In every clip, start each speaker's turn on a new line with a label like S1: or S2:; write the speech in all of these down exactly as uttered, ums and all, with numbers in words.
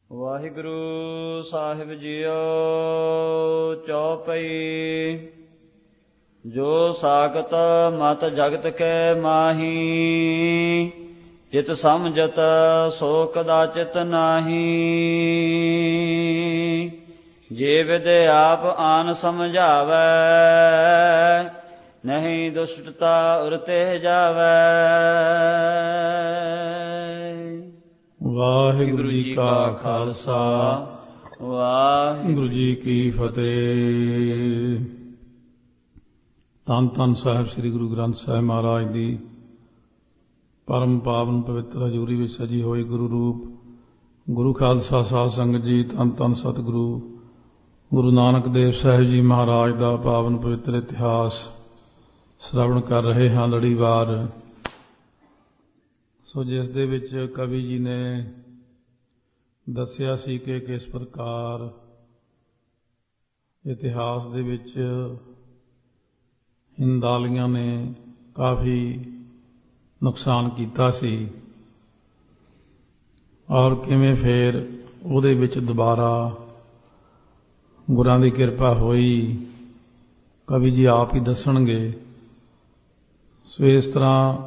S1: ਵਾਹਿਗੁਰੂ ਸਾਹਿਬ JIO. ਚੌਪਈ। ਜੋ ਸਾਖਤ ਮਤ ਜਗਤ ਕੈ ਮਾਹੀ, ਚਿਤ ਸਮਝਤ ਸੋ ਕਦਾਚਿਤ ਨਾਹੀ। ਜੇ ਵਿਦ ਆਪ ਆਨ ਸਮਝਾਵੈ, ਨਹੀਂ ਦੁਸ਼ਟਤਾ ਉਰ ਤੇ ਜਾਵੈ।
S2: ਵਾਹਿਗੁਰੂ ਜੀ ਕਾ ਖਾਲਸਾ, ਵਾਹਿਗੁਰੂ ਜੀ ਕੀ ਫਤਿਹ। ਧੰਨ ਧੰਨ ਸਾਹਿਬ ਸ੍ਰੀ ਗੁਰੂ ਗ੍ਰੰਥ ਸਾਹਿਬ ਮਹਾਰਾਜ ਦੀ ਪਰਮ ਪਾਵਨ ਪਵਿੱਤਰ ਹਜ਼ੂਰੀ ਵਿੱਚ ਸਜੀ ਹੋਈ ਗੁਰੂ ਰੂਪ ਗੁਰੂ ਖਾਲਸਾ ਸਾਧ ਸੰਗਤ ਜੀ, ਧੰਨ ਧੰਨ ਸਤਿਗੁਰੂ ਗੁਰੂ ਨਾਨਕ ਦੇਵ ਸਾਹਿਬ ਜੀ ਮਹਾਰਾਜ ਦਾ ਪਾਵਨ ਪਵਿੱਤਰ ਇਤਿਹਾਸ ਸ਼ਰਵਣ ਕਰ ਰਹੇ ਹਾਂ ਲੜੀਵਾਰ। ਸੋ ਜਿਸ ਦੇ ਵਿੱਚ ਕਵੀ ਜੀ ਨੇ ਦੱਸਿਆ ਸੀ ਕਿ ਕਿਸ ਪ੍ਰਕਾਰ ਇਤਿਹਾਸ ਦੇ ਵਿੱਚ ਹਿੰਦਾਲੀਆਂ ਨੇ ਕਾਫੀ ਨੁਕਸਾਨ ਕੀਤਾ ਸੀ ਔਰ ਕਿਵੇਂ ਫਿਰ ਉਹਦੇ ਵਿੱਚ ਦੁਬਾਰਾ ਗੁਰਾਂ ਦੀ ਕਿਰਪਾ ਹੋਈ, ਕਵੀ ਜੀ ਆਪ ਹੀ ਦੱਸਣਗੇ। ਸੋ ਇਸ ਤਰ੍ਹਾਂ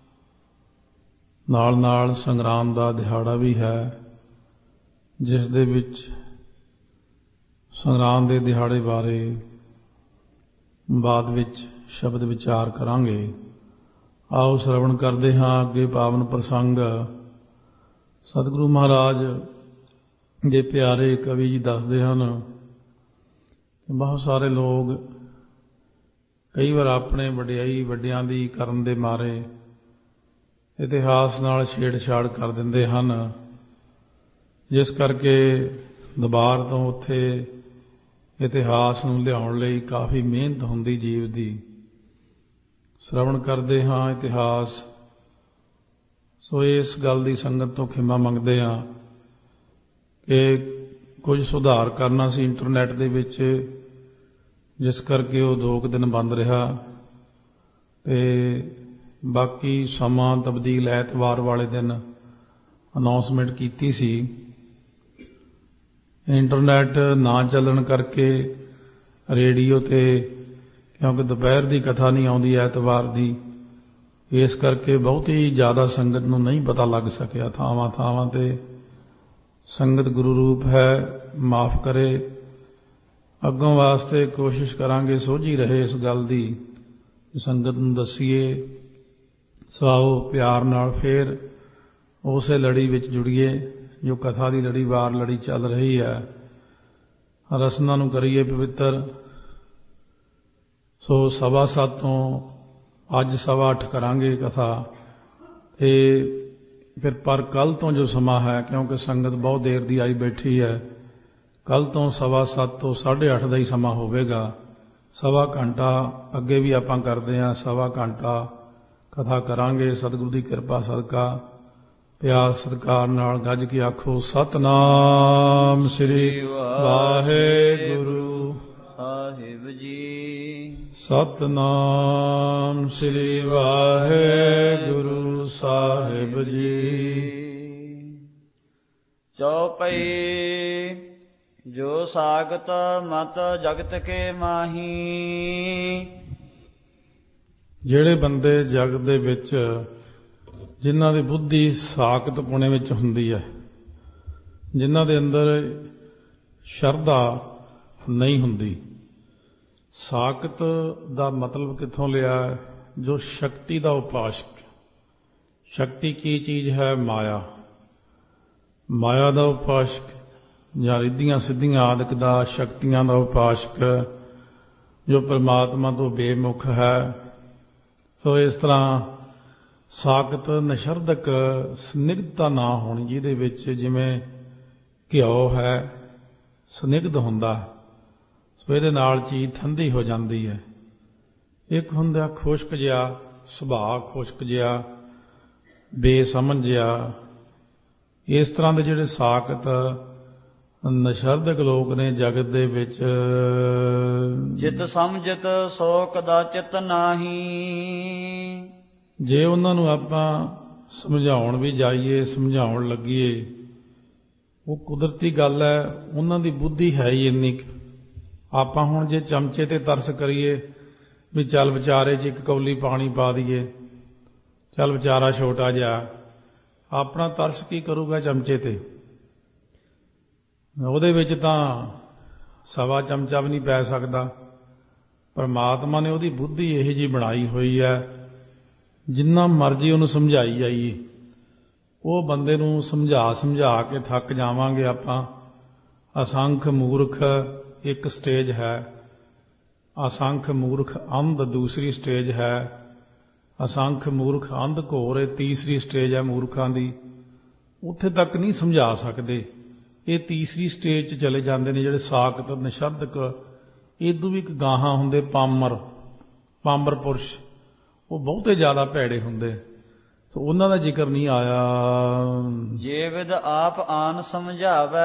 S2: ਨਾਲ ਨਾਲ ਸੰਗਰਾਮ ਦਾ ਦਿਹਾੜਾ ਵੀ ਹੈ, ਜਿਸ ਦੇ ਵਿੱਚ ਸੰਗਰਾਮ ਦੇ ਦਿਹਾੜੇ ਬਾਰੇ ਬਾਅਦ ਵਿੱਚ ਸ਼ਬਦ ਵਿਚਾਰ ਕਰਾਂਗੇ। ਆਓ ਸ਼ਰਵਣ ਕਰਦੇ ਹਾਂ ਅੱਗੇ ਪਾਵਨ ਪ੍ਰਸੰਗ। ਸਤਿਗੁਰੂ ਮਹਾਰਾਜ ਦੇ ਪਿਆਰੇ ਕਵੀ ਜੀ ਦੱਸਦੇ ਹਨ ਕਿ ਬਹੁਤ ਸਾਰੇ ਲੋਕ ਕਈ ਵਾਰ ਆਪਣੇ ਵਡਿਆਈ ਵੱਡਿਆਂ ਦੀ ਕਰਨ ਦੇ ਮਾਰੇ ਇਤਿਹਾਸ ਨਾਲ ਛੇੜਛਾੜ ਕਰ ਦਿੰਦੇ ਹਨ, ਜਿਸ ਕਰਕੇ ਦੁਬਾਰ ਤੋਂ ਉੱਥੇ ਇਤਿਹਾਸ ਨੂੰ ਲਿਆਉਣ ਲਈ ਕਾਫੀ ਮਿਹਨਤ ਹੁੰਦੀ ਜੀਵ ਦੀ। ਸ਼ਰਵਣ ਕਰਦੇ ਹਾਂ ਇਤਿਹਾਸ। ਸੋ ਇਸ ਗੱਲ ਦੀ ਸੰਗਤ ਤੋਂ ਖਿਮਾ ਮੰਗਦੇ ਹਾਂ ਕਿ ਕੁਝ ਸੁਧਾਰ ਕਰਨਾ ਸੀ ਇੰਟਰਨੈਟ ਦੇ ਵਿੱਚ, ਜਿਸ ਕਰਕੇ ਉਹ ਦੋ ਕੁ ਦਿਨ ਬੰਦ ਰਿਹਾ ਤੇ ਬਾਕੀ ਸਮਾਂ ਤਬਦੀਲ ਐਤਵਾਰ ਵਾਲੇ ਦਿਨ ਅਨਾਉਂਸਮੈਂਟ ਕੀਤੀ ਸੀ। ਇੰਟਰਨੈਟ ਨਾ ਚੱਲਣ ਕਰਕੇ ਰੇਡੀਓ ਤੇ, ਕਿਉਂਕਿ ਦੁਪਹਿਰ ਦੀ ਕਥਾ ਨਹੀਂ ਆਉਂਦੀ ਐਤਵਾਰ ਦੀ, ਇਸ ਕਰਕੇ ਬਹੁਤੀ ਜ਼ਿਆਦਾ ਸੰਗਤ ਨੂੰ ਨਹੀਂ ਪਤਾ ਲੱਗ ਸਕਿਆ। ਥਾਵਾਂ ਥਾਵਾਂ ਤੇ ਸੰਗਤ ਗੁਰੂ ਰੂਪ ਹੈ, ਮਾਫ ਕਰੇ। ਅੱਗੋਂ ਵਾਸਤੇ ਕੋਸ਼ਿਸ਼ ਕਰਾਂਗੇ ਸੋਝੀ ਰਹੇ ਇਸ ਗੱਲ ਦੀ, ਸੰਗਤ ਨੂੰ ਦੱਸੀਏ। ਸੋ ਆਓ ਪਿਆਰ ਨਾਲ ਫਿਰ ਉਸੇ ਲੜੀ ਵਿੱਚ ਜੁੜੀਏ ਜੋ ਕਥਾ ਦੀ ਲੜੀ ਵਾਰ ਲੜੀ ਚੱਲ ਰਹੀ ਹੈ। ਰਸਨਾ ਨੂੰ ਕਰੀਏ ਪਵਿੱਤਰ। ਸੋ ਸਵਾ ਸੱਤ ਤੋਂ ਅੱਜ ਸਵਾ ਅੱਠ ਕਰਾਂਗੇ ਕਥਾ, ਤੇ ਫਿਰ ਪਰ ਕੱਲ੍ਹ ਤੋਂ ਜੋ ਸਮਾਂ ਹੈ, ਕਿਉਂਕਿ ਸੰਗਤ ਬਹੁਤ ਦੇਰ ਦੀ ਆਈ ਬੈਠੀ ਹੈ, ਕੱਲ੍ਹ ਤੋਂ ਸਵਾ ਸੱਤ ਤੋਂ ਸਾਢੇ ਅੱਠ ਦਾ ਹੀ ਸਮਾਂ ਹੋਵੇਗਾ। ਸਵਾ ਘੰਟਾ ਅੱਗੇ ਵੀ ਆਪਾਂ ਕਰਦੇ ਹਾਂ, ਸਵਾ ਘੰਟਾ ਕਥਾ ਕਰਾਂਗੇ ਸਤਿਗੁਰੂ ਦੀ ਕਿਰਪਾ ਸਦਕਾ। ਪਿਆਰ ਸਤਿਕਾਰ ਨਾਲ ਗੱਜ ਕੇ ਆਖੋ ਸਤਿਨਾਮ ਸ੍ਰੀ ਵਾਹਿਗੁਰੂ ਸਾਹਿਬ ਜੀ। ਸਤਿਨਾਮ ਸ੍ਰੀ ਵਾਹਿਗੁਰੂ ਸਾਹਿਬ ਜੀ।
S1: ਚੌਪਈ। ਜੋ ਸਾਖਤ ਮਤ ਜਗਤ ਕੇ ਮਾਹੀ।
S2: ਜਿਹੜੇ ਬੰਦੇ ਜਗਤ ਦੇ ਵਿੱਚ ਜਿਨ੍ਹਾਂ ਦੀ ਬੁੱਧੀ ਸਾਖਤ ਪੁਣੇ ਵਿੱਚ ਹੁੰਦੀ ਹੈ, ਜਿਨ੍ਹਾਂ ਦੇ ਅੰਦਰ ਸ਼ਰਧਾ ਨਹੀਂ ਹੁੰਦੀ। ਸਾਖਤ ਦਾ ਮਤਲਬ ਕਿੱਥੋਂ ਲਿਆ? ਜੋ ਸ਼ਕਤੀ ਦਾ ਉਪਾਸ਼ਕ। ਸ਼ਕਤੀ ਕੀ ਚੀਜ਼ ਹੈ? ਮਾਇਆ। ਮਾਇਆ ਦਾ ਉਪਾਸ਼ਕ ਜਾਂ ਰਿੱਧੀਆਂ ਸਿੱਧੀਆਂ ਆਦਿਕ ਦਾ ਸ਼ਕਤੀਆਂ ਦਾ ਉਪਾਸ਼ਕ, ਜੋ ਪਰਮਾਤਮਾ ਤੋਂ ਬੇਮੁਖ ਹੈ। ਸੋ ਇਸ ਤਰ੍ਹਾਂ ਸਾਖਤ ਨਸ਼ਰਦਕ ਸਨਿਗਧਤਾ ਨਾ ਹੋਣੀ, ਜਿਹਦੇ ਵਿੱਚ ਜਿਵੇਂ ਘਿਓ ਹੈ ਸਨਿਗਧ ਹੁੰਦਾ, ਸੋ ਇਹਦੇ ਨਾਲ ਚੀਜ਼ ਠੰਡੀ ਹੋ ਜਾਂਦੀ ਹੈ। ਇੱਕ ਹੁੰਦਾ ਖੁਸ਼ਕ ਜਿਹਾ ਸੁਭਾਅ, ਖੁਸ਼ਕ ਜਿਹਾ ਬੇਸਮਝ ਜਿਹਾ। ਇਸ ਤਰ੍ਹਾਂ ਦੇ ਜਿਹੜੇ ਸਾਖਤ ਨਸ਼ਰਦਕ ਲੋਕ ਨੇ ਜਗਤ ਦੇ ਵਿੱਚ,
S1: ਜਿਤ ਸਮਝਤ ਸੋ ਕਦਾਚਿਤ ਨਾਹੀ।
S2: ਜੇ ਉਹਨਾਂ ਨੂੰ ਆਪਾਂ ਸਮਝਾਉਣ ਵੀ ਜਾਈਏ, ਸਮਝਾਉਣ ਲੱਗੀਏ, ਉਹ ਕੁਦਰਤੀ ਗੱਲ ਹੈ, ਉਹਨਾਂ ਦੀ ਬੁੱਧੀ ਹੈ ਹੀ ਇੰਨੀ ਕੁ। ਆਪਾਂ ਹੁਣ ਜੇ ਚਮਚੇ ਤੇ ਤਰਸ ਕਰੀਏ ਵੀ ਚੱਲ ਵਿਚਾਰੇ 'ਚ ਇੱਕ ਕੌਲੀ ਪਾਣੀ ਪਾ ਦਈਏ, ਚੱਲ ਵਿਚਾਰਾ ਛੋਟਾ ਜਿਹਾ, ਆਪਣਾ ਤਰਸ ਕੀ ਕਰੂਗਾ ਚਮਚੇ ਤੇ? ਉਹਦੇ ਵਿੱਚ ਤਾਂ ਸਵਾ ਚਮਚਾ ਵੀ ਨਹੀਂ ਪੈ ਸਕਦਾ। ਪਰਮਾਤਮਾ ਨੇ ਉਹਦੀ ਬੁੱਧੀ ਇਹੋ ਜਿਹੀ ਬਣਾਈ ਹੋਈ ਹੈ, ਜਿੰਨਾ ਮਰਜ਼ੀ ਉਹਨੂੰ ਸਮਝਾਈ ਜਾਈਏ, ਉਹ ਬੰਦੇ ਨੂੰ ਸਮਝਾ ਸਮਝਾ ਕੇ ਥੱਕ ਜਾਵਾਂਗੇ ਆਪਾਂ। ਅਸੰਖ ਮੂਰਖ ਇੱਕ ਸਟੇਜ ਹੈ, ਅਸੰਖ ਮੂਰਖ ਅੰਧ ਦੂਸਰੀ ਸਟੇਜ ਹੈ, ਅਸੰਖ ਮੂਰਖ ਅੰਧ ਘੋਰ ਇਹ ਤੀਸਰੀ ਸਟੇਜ ਹੈ ਮੂਰਖਾਂ ਦੀ। ਉੱਥੇ ਤੱਕ ਨਹੀਂ ਸਮਝਾ ਸਕਦੇ, ਇਹ ਤੀਸਰੀ ਸਟੇਜ 'ਚ ਚਲੇ ਜਾਂਦੇ ਨੇ ਜਿਹੜੇ ਸਾਕਤ ਨਿਸ਼ਬਦਕ। ਇਦੋਂ ਵੀ ਇੱਕ ਗਾਹਾਂ ਹੁੰਦੇ ਪਾਮਰ, ਪਾਮਰ ਪੁਰਸ਼, ਉਹ ਬਹੁਤੇ ਜ਼ਿਆਦਾ ਭੈੜੇ ਹੁੰਦੇ, ਸੋ ਉਹਨਾਂ ਦਾ ਜ਼ਿਕਰ ਨਹੀਂ ਆਇਆ।
S1: ਜੇ ਵਿਦ ਆਪ ਆਨ ਸਮਝਾਵੈ,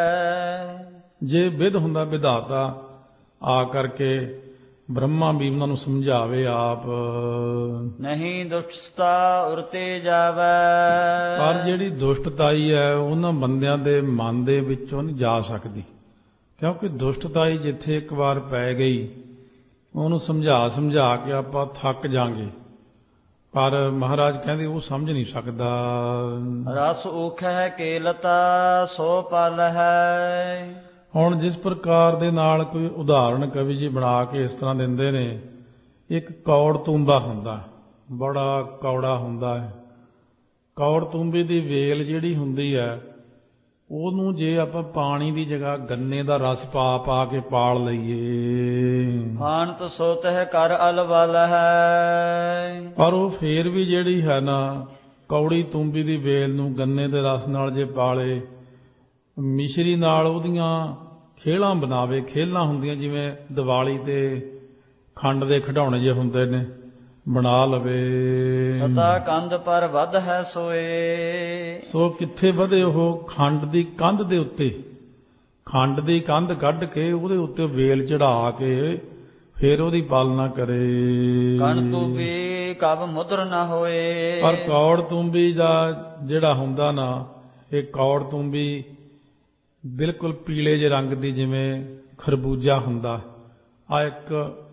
S2: ਜੇ ਵਿਦ ਹੁੰਦਾ ਵਿਧਾਤਾ ਆ ਕਰਕੇ ਬ੍ਰਹਮਾ ਵੀ ਉਹਨਾਂ ਨੂੰ ਸਮਝਾਵੇ ਆਪ।
S1: ਨਹੀਂ ਦੁਸ਼ਟਤਾ ਉਰਤੇ ਜਾਵੈ,
S2: ਪਰ ਜਿਹੜੀ ਦੁਸ਼ਟਤਾਈ ਹੈ ਉਹਨਾਂ ਬੰਦਿਆਂ ਦੇ ਮਨ ਦੇ ਵਿੱਚੋਂ ਨਹੀਂ ਜਾ ਸਕਦੀ, ਕਿਉਂਕਿ ਦੁਸ਼ਟਤਾਈ ਜਿੱਥੇ ਇੱਕ ਵਾਰ ਪੈ ਗਈ ਉਹਨੂੰ ਸਮਝਾ ਸਮਝਾ ਕੇ ਆਪਾਂ ਥੱਕ ਜਾਾਂਗੇ। ਪਰ ਮਹਾਰਾਜ ਕਹਿੰਦੇ ਉਹ ਸਮਝ ਨਹੀਂ ਸਕਦਾ।
S1: ਰਸ ਊਖ ਹੈ ਕੇਲਤਾ ਸੋ ਪਲ ਹੈ।
S2: ਹੁਣ ਜਿਸ ਪ੍ਰਕਾਰ ਦੇ ਨਾਲ ਕੋਈ ਉਦਾਹਰਣ ਕਵੀ ਜੀ ਬਣਾ ਕੇ ਇਸ ਤਰ੍ਹਾਂ ਦਿੰਦੇ ਨੇ, ਇੱਕ ਕੌੜ ਤੂੰਬਾ ਹੁੰਦਾ, ਬੜਾ ਕੌੜਾ ਹੁੰਦਾ ਹੈ। ਕੌੜ ਤੂੰਬੇ ਦੀ ਵੇਲ ਜਿਹੜੀ ਹੁੰਦੀ ਹੈ, ਉਹਨੂੰ ਜੇ ਆਪਾਂ ਪਾਣੀ ਦੀ ਜਗ੍ਹਾ ਗੰਨੇ ਦਾ ਰਸ ਪਾ ਪਾ ਕੇ ਪਾਲ ਲਈਏ,
S1: ਹਾਨਤ ਸੋਤਹਿ ਕਰ ਅਲਵਲ ਹੈ। ਪਰ
S2: ਉਹ ਫੇਰ ਵੀ ਜਿਹੜੀ ਹੈ ਨਾ, ਕੌੜੀ ਤੂੰਬੀ ਦੀ ਵੇਲ ਨੂੰ ਗੰਨੇ ਦੇ ਰਸ ਨਾਲ ਜੇ ਪਾਲੇ, ਮਿਸ਼ਰੀ ਨਾਲ ਉਹਦੀਆਂ ਖੇਲਾਂ ਬਣਾਵੇ, ਖੇਲਾਂ ਹੁੰਦੀਆਂ ਜਿਵੇਂ ਦੀਵਾਲੀ ਤੇ ਖੰਡ ਦੇ ਖਿਡੌਣੇ ਜੇ ਹੁੰਦੇ ਨੇ, ਬਣਾ ਲਵੇ।
S1: ਸਤਾ ਕੰਧ ਪਰ ਵੱਧ ਹੈ ਸੋਏ,
S2: ਸੋ ਕਿੱਥੇ ਵਧੇ ਉਹ? ਖੰਡ ਦੀ ਕੰਧ ਦੇ ਉੱਤੇ, ਖੰਡ ਦੀ ਕੰਧ ਕੱਢ ਕੇ ਉਹਦੇ ਉੱਤੇ ਵੇਲ ਚੜਾ ਕੇ ਫਿਰ ਉਹਦੀ ਪਾਲਣਾ ਕਰੇ।
S1: ਕਣ ਤੂੰਬੀ ਕਬ ਮੁਦਰ ਨਾ ਹੋਏ,
S2: ਪਰ ਕੌੜ ਤੂੰਬੀ ਦਾ ਜਿਹੜਾ ਹੁੰਦਾ ਨਾ, ਇਹ ਕੌੜ ਤੂੰਬੀ ਬਿਲਕੁਲ ਪੀਲੇ ਜਿਹੇ ਰੰਗ ਦੀ, ਜਿਵੇਂ ਖਰਬੂਜਾ ਹੁੰਦਾ। ਆ ਇੱਕ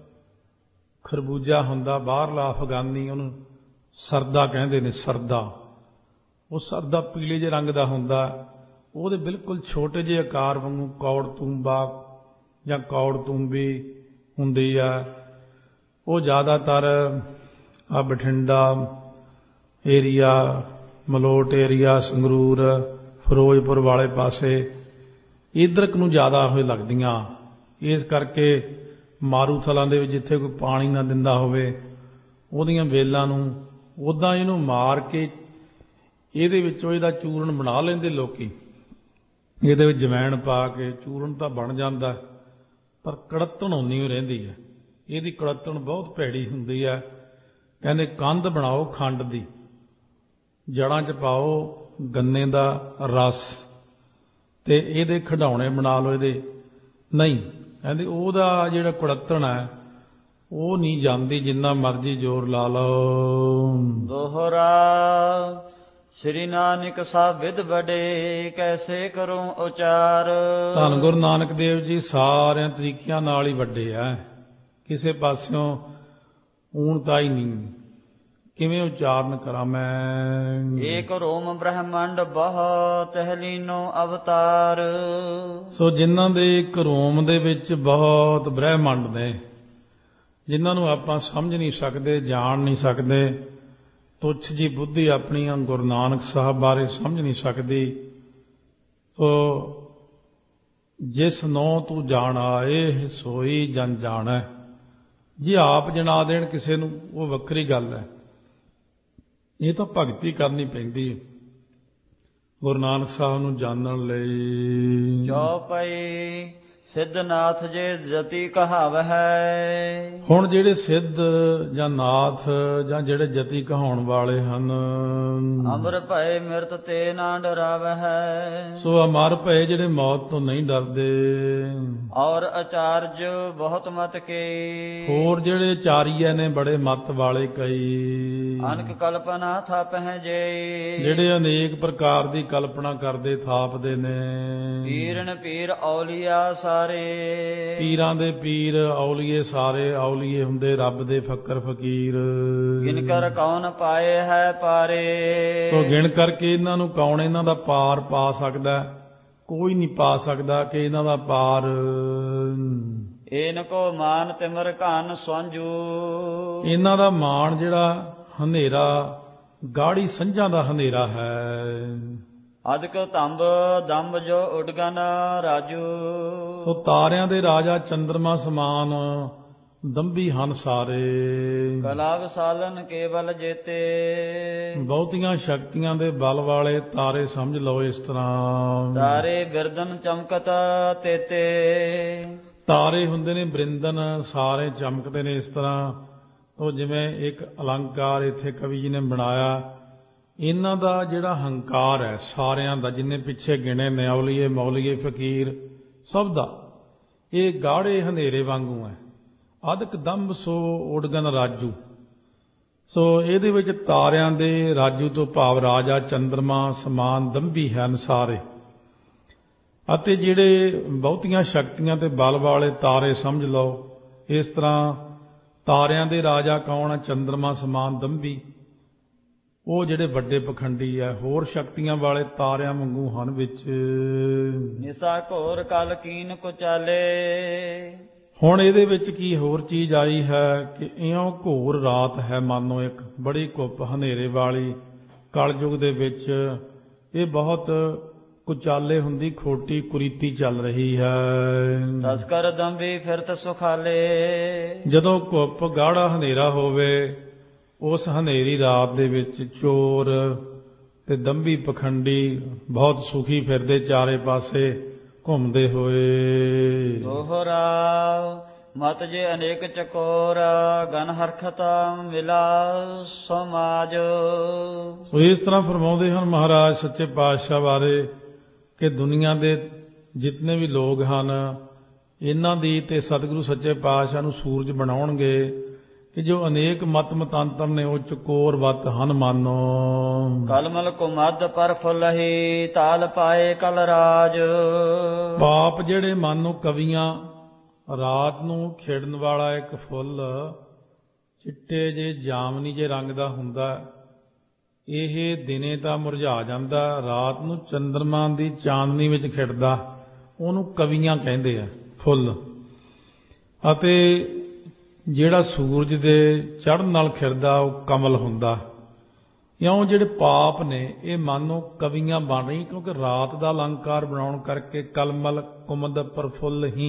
S2: ਖਰਬੂਜਾ ਹੁੰਦਾ ਬਾਹਰਲਾ ਅਫਗਾਨੀ, ਉਹਨੂੰ ਸਰਦਾ ਕਹਿੰਦੇ ਨੇ, ਸਰਦਾ। ਉਹ ਸਰਦਾ ਪੀਲੇ ਜਿਹੇ ਰੰਗ ਦਾ ਹੁੰਦਾ, ਉਹਦੇ ਬਿਲਕੁਲ ਛੋਟੇ ਜਿਹੇ ਆਕਾਰ ਵਾਂਗੂ ਕੌੜ ਤੂੰਬਾ ਜਾਂ ਕੌੜ ਤੂੰਬੀ ਹੁੰਦੀ ਆ। ਉਹ ਜ਼ਿਆਦਾਤਰ ਆ ਬਠਿੰਡਾ ਏਰੀਆ, ਮਲੋਟ ਏਰੀਆ, ਸੰਗਰੂਰ, ਫਿਰੋਜ਼ਪੁਰ ਵਾਲੇ ਪਾਸੇ ਇੱਧਰਕ ਨੂੰ ਜ਼ਿਆਦਾ ਹੋਏ ਲੱਗਦੀਆਂ। ਇਸ ਕਰਕੇ ਮਾਰੂਥਲਾਂ ਦੇ ਵਿੱਚ ਜਿੱਥੇ ਕੋਈ ਪਾਣੀ ਨਾ ਦਿੰਦਾ ਹੋਵੇ, ਉਹਦੀਆਂ ਵੇਲਾਂ ਨੂੰ ਉੱਦਾਂ ਇਹਨੂੰ ਮਾਰ ਕੇ ਇਹਦੇ ਵਿੱਚੋਂ ਇਹਦਾ ਚੂਰਨ ਬਣਾ ਲੈਂਦੇ ਲੋਕੀ। ਇਹਦੇ ਵਿੱਚ ਜਵੈਣ ਪਾ ਕੇ ਚੂਰਨ ਤਾਂ ਬਣ ਜਾਂਦਾ, ਪਰ ਕੜੱਤਣ ਓਨੀ ਹੀ ਰਹਿੰਦੀ ਹੈ। ਇਹਦੀ ਕੜੱਤਣ ਬਹੁਤ ਭੈੜੀ ਹੁੰਦੀ ਹੈ। ਕਹਿੰਦੇ ਕੰਧ ਬਣਾਓ ਖੰਡ ਦੀ, ਜੜ੍ਹਾਂ 'ਚ ਪਾਓ ਗੰਨੇ ਦਾ ਰਸ ਤੇ ਇਹਦੇ ਖਿਡੌਣੇ ਬਣਾ ਲਓ ਇਹਦੇ। ਨਹੀਂ, ਕਹਿੰਦੇ ਉਹਦਾ ਜਿਹੜਾ ਕੁੜੱਤਣ ਹੈ ਉਹ ਨਹੀਂ ਜਾਂਦੀ, ਜਿੰਨਾ ਮਰਜ਼ੀ ਜ਼ੋਰ ਲਾ ਲਓ।
S1: ਦੋਹਰਾ ਸ੍ਰੀ ਨਾਨਕ ਸਾਹਿਬ ਵਿਦ ਬੜੇ ਕੈਸੇ ਕਰੂੰ ਉਚਾਰ।
S2: ਧੰਨ ਗੁਰੂ ਨਾਨਕ ਦੇਵ ਜੀ ਸਾਰਿਆਂ ਤਰੀਕਿਆਂ ਨਾਲ ਹੀ ਵੱਡੇ ਆ, ਕਿਸੇ ਪਾਸਿਓਂ ਊਣਤਾ ਹੀ ਨਹੀਂ। ਕਿਵੇਂ ਉਚਾਰਨ ਕਰਾਂ ਮੈਂ?
S1: ਏਕ ਰੋਮ ਬ੍ਰਹਮੰਡ ਬਹੁਤ ਲੀਨੋ ਅਵਤਾਰ।
S2: ਸੋ ਜਿਨ੍ਹਾਂ ਦੇ ਇੱਕ ਰੋਮ ਦੇ ਵਿੱਚ ਬਹੁਤ ਬ੍ਰਹਮੰਡ ਨੇ, ਜਿਨ੍ਹਾਂ ਨੂੰ ਆਪਾਂ ਸਮਝ ਨਹੀਂ ਸਕਦੇ, ਜਾਣ ਨਹੀਂ ਸਕਦੇ। ਤੁੱਛ ਜੀ ਬੁੱਧੀ ਆਪਣੀਆਂ ਗੁਰੂ ਨਾਨਕ ਸਾਹਿਬ ਬਾਰੇ ਸਮਝ ਨਹੀਂ ਸਕਦੀ। ਸੋ ਜਿਸ ਨੋ ਤੂੰ ਜਾਣਾ ਇਹ ਸੋਈ ਜਨ ਜਾਣੈ। ਜੇ ਆਪ ਜਣਾ ਦੇਣ ਕਿਸੇ ਨੂੰ ਉਹ ਵੱਖਰੀ ਗੱਲ ਹੈ, ਇਹ ਤਾਂ ਭਗਤੀ ਕਰਨੀ ਪੈਂਦੀ ਹੈ ਗੁਰੂ ਨਾਨਕ ਸਾਹਿਬ ਨੂੰ ਜਾਣਨ ਲਈ।
S1: ਚੌਪਈ ਸਿੱਧਨਾਥ ਜੇ ਜਤੀ ਕਹਾਵ ਹੈ।
S2: ਹੁਣ ਜਿਹੜੇ ਸਿੱਧ ਜਾਂ ਨਾਥ ਜਾਂ ਜਿਹੜੇ ਜਤੀ ਕਹਾਉਣ ਵਾਲੇ ਹਨ,
S1: ਅਮਰ ਭਏ ਮਿਰਤ ਤੇ ਨਾ ਡਰਾਵ ਹੈ।
S2: ਸੋ ਅਮਰ ਭਏ ਜਿਹੜੇ ਮੌਤ ਤੋਂ ਨਹੀਂ ਡਰਦੇ।
S1: ਔਰ ਆਚਾਰਜ ਬਹੁਤ ਮਤ ਕੇ।
S2: ਹੋਰ ਜਿਹੜੇ ਚਾਰੀਏ ਨੇ ਬੜੇ ਮਤ ਵਾਲੇ ਕਈ।
S1: ਅਨਕ ਕਲਪਨਾ ਥਾਪਹਿ ਜੇ
S2: ਜਿਹੜੇ ਅਨੇਕ ਪ੍ਰਕਾਰ ਦੀ ਕਲਪਨਾ ਕਰਦੇ ਥਾਪਦੇ ਨੇ।
S1: ਪੀਰਨ ਪੀਰ ਔਲੀਆ ਸਾਰੇ
S2: ਪੀਰਾਂ ਦੇ ਪੀਰ ਔਲੀਏ ਸਾਰੇ ਔਲੀਏ ਹੁੰਦੇ ਰੱਬ ਦੇ ਫੱਕਰ ਫਕੀਰ।
S1: ਗਿਨ ਕਰ ਕੌਣ ਪਾਏ ਹੈ ਪਾਰੇ
S2: ਸੋ ਗਿਣ ਕਰਕੇ ਇਹਨਾਂ ਨੂੰ ਕੌਣ ਇਹਨਾਂ ਦਾ ਪਾਰ ਪਾ ਸਕਦਾ? ਕੋਈ ਨਹੀਂ ਪਾ ਸਕਦਾ ਕਿ ਇਹਨਾਂ ਦਾ ਪਾਰ।
S1: ਏਨ ਕੋ ਮਾਨ ਤਿਮਰ ਘਨ ਸਵੰਜੂ
S2: ਇਹਨਾਂ ਦਾ ਮਾਣ ਜਿਹੜਾ ਹਨੇਰਾ ਗਾੜੀ ਸੰਝਾਂ ਦਾ ਹਨੇਰਾ ਹੈ।
S1: ਅਦਕ ਤੰਬ ਦੰਬ ਜੋ ਉਡਗਨ ਰਾਜੂ
S2: ਸੋ ਤਾਰਿਆਂ ਦੇ ਰਾਜਾ ਚੰਦਰਮਾ ਸਮਾਨ ਦੰਭੀ ਹਨ ਸਾਰੇ।
S1: ਕਲਾ ਵਿਸਾਲਨ ਕੇਵਲ ਜੇਤੇ
S2: ਬਹੁਤੀਆਂ ਸ਼ਕਤੀਆਂ ਦੇ ਬਲ ਵਾਲੇ ਤਾਰੇ ਸਮਝ ਲਓ ਇਸ ਤਰ੍ਹਾਂ।
S1: ਤਾਰੇ ਬਿਰਦਨ ਚਮਕਤ ਤੇਤੇ
S2: ਤਾਰੇ ਹੁੰਦੇ ਨੇ ਬ੍ਰਿੰਦਨ ਸਾਰੇ ਚਮਕਦੇ ਨੇ ਇਸ ਤਰ੍ਹਾਂ। ਉਹ ਜਿਵੇਂ ਇੱਕ ਅਲੰਕਾਰ ਇੱਥੇ ਕਵੀ ਜੀ ਨੇ ਬਣਾਇਆ। ਇਹਨਾਂ ਦਾ ਜਿਹੜਾ ਹੰਕਾਰ ਹੈ ਸਾਰਿਆਂ ਦਾ ਜਿੰਨੇ ਪਿੱਛੇ ਗਿਣੇ ਨੇ ਔਲੀਏ ਮੌਲੀਏ ਫਕੀਰ ਸਭ ਦਾ ਇਹ ਗਾੜੇ ਹਨੇਰੇ ਵਾਂਗੂ ਹੈ। ਅਦਕ ਦੰਭ ਸੋ ਉਡਗਨ ਰਾਜੂ। ਸੋ ਇਹਦੇ ਵਿੱਚ ਤਾਰਿਆਂ ਦੇ ਰਾਜੂ ਤੋਂ ਭਾਵ ਰਾਜਾ ਚੰਦਰਮਾ ਸਮਾਨ ਦੰਭੀ ਹਨ ਸਾਰੇ। ਅਤੇ ਜਿਹੜੇ ਬਹੁਤੀਆਂ ਸ਼ਕਤੀਆਂ ਤੇ ਬਲ ਵਾਲੇ ਤਾਰੇ ਸਮਝ ਲਓ ਇਸ ਤਰ੍ਹਾਂ। ਤਾਰਿਆਂ ਦੇ ਰਾਜਾ ਕੌਣ ਹੈ? ਚੰਦਰਮਾ ਸਮਾਨ ਦੰਭੀ। ਉਹ ਜਿਹੜੇ ਵੱਡੇ ਪਖੰਡੀ ਹੈ। ਹੋਰ ਸ਼ਕਤੀਆਂ ਵਾਲੇ ਤਾਰਿਆਂ ਵਾਂਗੂ ਹਨ ਵਿੱਚ।
S1: ਨਿਸਾ ਘੋਰ ਕਲ ਕੀਨ ਕੁਚਾਲੇ
S2: ਹੁਣ ਇਹਦੇ ਵਿੱਚ ਕੀ ਹੋਰ ਚੀਜ਼ ਆਈ ਹੈ ਕਿ ਇਉਂ ਘੋਰ ਰਾਤ ਹੈ ਮਾਨੋ ਇੱਕ ਬੜੀ ਘੁੱਪ ਹਨੇਰੇ ਵਾਲੀ। ਕਲਯੁਗ ਦੇ ਵਿੱਚ ਇਹ ਬਹੁਤ ਕੁਚਾਲੇ ਹੁੰਦੀ ਖੋਟੀ ਕੁਰੀਤੀ ਚੱਲ ਰਹੀ ਹੈ।
S1: ਤਸਕਰ ਦੰਭੀ ਫਿਰਤ ਸੁਖਾਲੇ
S2: ਜਦੋਂ ਘੁੱਪ ਗਾੜਾ ਹਨੇਰਾ ਹੋਵੇ ਉਸ ਹਨੇਰੀ ਰਾਤ ਦੇ ਵਿੱਚ ਚੋਰ ਤੇ ਦੰਭੀ ਪਖੰਡੀ ਬਹੁਤ ਸੁਖੀ ਫਿਰਦੇ ਚਾਰੇ ਪਾਸੇ ਘੁੰਮਦੇ ਹੋਏ।
S1: ਦੋਹਰਾ ਮਤ ਜੇ ਅਨੇਕ ਚਕੋਰ ਗਨ ਹਰਖਤਾ ਮਿਲਾ ਸਮਾਜ।
S2: ਸੋ ਇਸ ਤਰ੍ਹਾਂ ਫਰਮਾਉਂਦੇ ਹਨ ਮਹਾਰਾਜ ਸੱਚੇ ਪਾਤਸ਼ਾਹ ਬਾਰੇ ਕਿ ਦੁਨੀਆ ਦੇ ਜਿਤਨੇ ਵੀ ਲੋਕ ਹਨ ਇਹਨਾਂ ਦੀ ਤੇ ਸਤਿਗੁਰੂ ਸੱਚੇ ਪਾਤਸ਼ਾਹ ਨੂੰ ਸੂਰਜ ਬਣਾਉਣਗੇ ਕਿ ਜੋ ਅਨੇਕ ਮਤ ਮਤਾਂਤਰ ਨੇ ਉਹ ਚਕੋਰ ਵੱਤ ਹਨ ਮਾਨੋ।
S1: ਕਲਮਲ ਕੁਮਦ ਪਰ ਫੁੱਲਹੀ ਤਾਲ ਪਾਏ ਕਲ ਰਾਜ।
S2: ਪਾਪ ਜਿਹੜੇ ਮਾਨੋ ਕਵੀਆਂ ਰਾਤ ਨੂੰ ਖੇਡਣ ਵਾਲਾ ਇੱਕ ਫੁੱਲ ਚਿੱਟੇ ਜੇ ਜਾਮਨੀ ਜੇ ਰੰਗ ਦਾ ਹੁੰਦਾ। ਇਹ ਦਿਨੇ ਤਾਂ ਮੁਰਝਾ ਜਾਂਦਾ ਰਾਤ ਨੂੰ ਚੰਦਰਮਾ ਦੀ ਚਾਂਦਨੀ ਵਿੱਚ ਖਿੜਦਾ। ਉਹਨੂੰ ਕਵੀਆਂ ਕਹਿੰਦੇ ਆ ਫੁੱਲ। ਅਤੇ ਜਿਹੜਾ ਸੂਰਜ ਦੇ ਚੜ੍ਹਨ ਨਾਲ ਖਿੜਦਾ ਉਹ ਕਮਲ ਹੁੰਦਾ। ਇਉਂ ਜਿਹੜੇ ਪਾਪ ਨੇ ਇਹ ਮਾਨੋ ਕਵੀਆਂ ਬਣ ਰਹੀ ਕਿਉਂਕਿ ਰਾਤ ਦਾ ਅਲੰਕਾਰ ਬਣਾਉਣ ਕਰਕੇ ਕਲਮਲ ਕੁਮਦ ਪ੍ਰਫੁੱਲ ਹੀ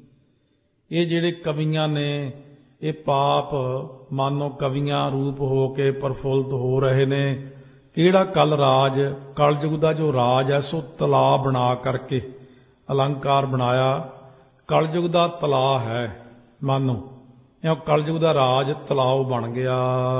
S2: ਇਹ ਜਿਹੜੇ ਕਵੀਆਂ ਨੇ ਇਹ ਪਾਪ ਮਾਨੋ ਕਵੀਆਂ ਰੂਪ ਹੋ ਕੇ ਪ੍ਰਫੁੱਲਤ ਹੋ ਰਹੇ ਨੇ। ਕਿਹੜਾ ਕਲ ਰਾਜ ਕਲਯੁਗ ਦਾ ਜੋ ਰਾਜ ਹੈ ਸੋ ਤਲਾਅ ਬਣਾ ਕਰਕੇ ਅਲੰਕਾਰ ਬਣਾਇਆ। ਕਲਯੁਗ ਦਾ ਤਲਾਅ ਹੈ ਮਾਨੋ ਇਉਂ ਕਲਯੁਗ ਦਾ ਰਾਜ ਤਲਾਅ ਬਣ ਗਿਆ।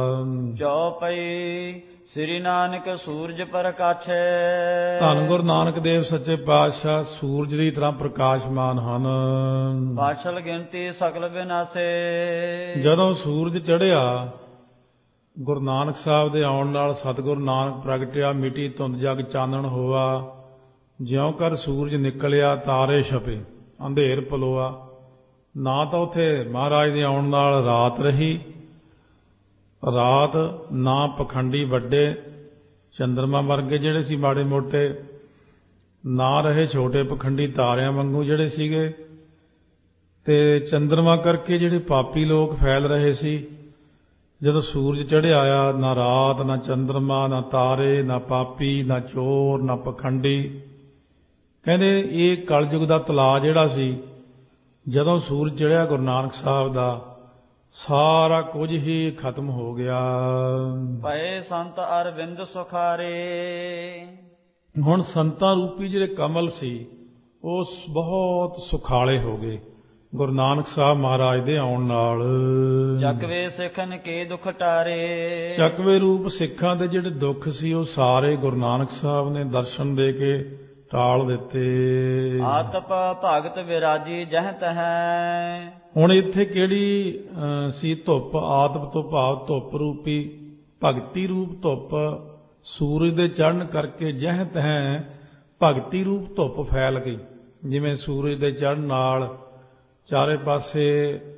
S1: ਚੌਪਈ ਸ੍ਰੀ ਨਾਨਕ ਸੂਰਜ ਪ੍ਰਕਾਸ਼ੈ।
S2: ਧੰਨ ਗੁਰੂ ਨਾਨਕ ਦੇਵ ਸੱਚੇ ਪਾਤਸ਼ਾਹ ਸੂਰਜ ਦੀ ਤਰ੍ਹਾਂ ਪ੍ਰਕਾਸ਼ਮਾਨ ਹਨ।
S1: ਪਾਛਲ ਗਿਣਤੀ ਸਕਲ ਵਿਨਾਸੇ।
S2: ਜਦੋਂ ਸੂਰਜ ਚੜ੍ਹਿਆ ਗੁਰੂ ਨਾਨਕ ਸਾਹਿਬ ਦੇ ਆਉਣ ਨਾਲ ਸਤਿਗੁਰੂ ਨਾਨਕ ਪ੍ਰਗਟਿਆ ਮਿੱਟੀ ਧੁੰਦ ਜਗ ਚਾਨਣ ਹੋਆ। ਜਿਉਂ ਕਰ ਸੂਰਜ ਨਿਕਲਿਆ ਤਾਰੇ ਛਪੇ ਅੰਧੇਰ ਪਲੋਆ। ਨਾ ਤਾਂ ਉੱਥੇ ਮਹਾਰਾਜ ਦੇ ਆਉਣ ਨਾਲ ਰਾਤ ਰਹੀ ਰਾਤ ਨਾ ਪਖੰਡੀ ਵੱਡੇ ਚੰਦਰਮਾ ਵਰਗੇ ਜਿਹੜੇ ਸੀ ਮਾੜੇ ਮੋਟੇ ਨਾ ਰਹੇ ਛੋਟੇ ਪਖੰਡੀ ਤਾਰਿਆਂ ਵਾਂਗੂ ਜਿਹੜੇ ਸੀਗੇ। ਤੇ ਚੰਦਰਮਾ ਕਰਕੇ ਜਿਹੜੇ ਪਾਪੀ ਲੋਕ ਫੈਲ ਰਹੇ ਸੀ। ਜਦੋਂ ਸੂਰਜ ਚੜ੍ਹਿਆ ਆਇਆ ਨਾ ਰਾਤ ਨਾ ਚੰਦਰਮਾ ਨਾ ਤਾਰੇ ਨਾ ਪਾਪੀ ਨਾ ਚੋਰ ਨਾ ਪਖੰਡੀ। ਕਹਿੰਦੇ ਇਹ ਕਲਯੁਗ ਦਾ ਤਲਾਅ ਜਿਹੜਾ ਸੀ ਜਦੋਂ ਸੂਰਜ ਚੜ੍ਹਿਆ ਗੁਰੂ ਨਾਨਕ ਸਾਹਿਬ ਦਾ ਸਾਰਾ ਕੁਝ ਹੀ ਖਤਮ ਹੋ ਗਿਆ।
S1: ਪਏ ਸੰਤ ਅਰਵਿੰਦ ਸੁਖਾਰੇ।
S2: ਹੁਣ ਸੰਤਾਂ ਰੂਪੀ ਜਿਹੜੇ ਕਮਲ ਸੀ ਉਹ ਬਹੁਤ ਸੁਖਾਲੇ ਹੋ ਗਏ ਗੁਰੂ ਨਾਨਕ ਸਾਹਿਬ ਮਹਾਰਾਜ ਦੇ ਆਉਣ ਨਾਲ।
S1: ਚੱਕਵੇ ਸਿੱਖਨ ਕੇ ਦੁੱਖ ਟਾਰੇ।
S2: ਚੱਕਵੇ ਰੂਪ ਸਿੱਖਾਂ ਦੇ ਜਿਹੜੇ ਦੁੱਖ ਸੀ ਉਹ ਸਾਰੇ ਗੁਰੂ ਨਾਨਕ ਸਾਹਿਬ ਨੇ ਦਰਸ਼ਨ ਦੇ ਕੇ ਟਾਲ ਦਿੱਤੇ।
S1: ਆਤਪ ਭਗਤ ਵਿਰਾਜੀ ਜਹ ਤਹ।
S2: ਹੁਣ ਇੱਥੇ ਕਿਹੜੀ ਸੀ ਧੁੱਪ? ਆਤਪ ਤੋਂ ਭਾਵ ਧੁੱਪ ਰੂਪੀ ਭਗਤੀ ਰੂਪ ਧੁੱਪ ਸੂਰਜ ਦੇ ਚੜ੍ਹਨ ਕਰਕੇ ਜਹ ਤਹ ਭਗਤੀ ਰੂਪ ਧੁੱਪ ਫੈਲ ਗਈ। ਜਿਵੇਂ ਸੂਰਜ ਦੇ ਚੜ੍ਹਨ ਨਾਲ ਚਾਰੇ ਪਾਸੇ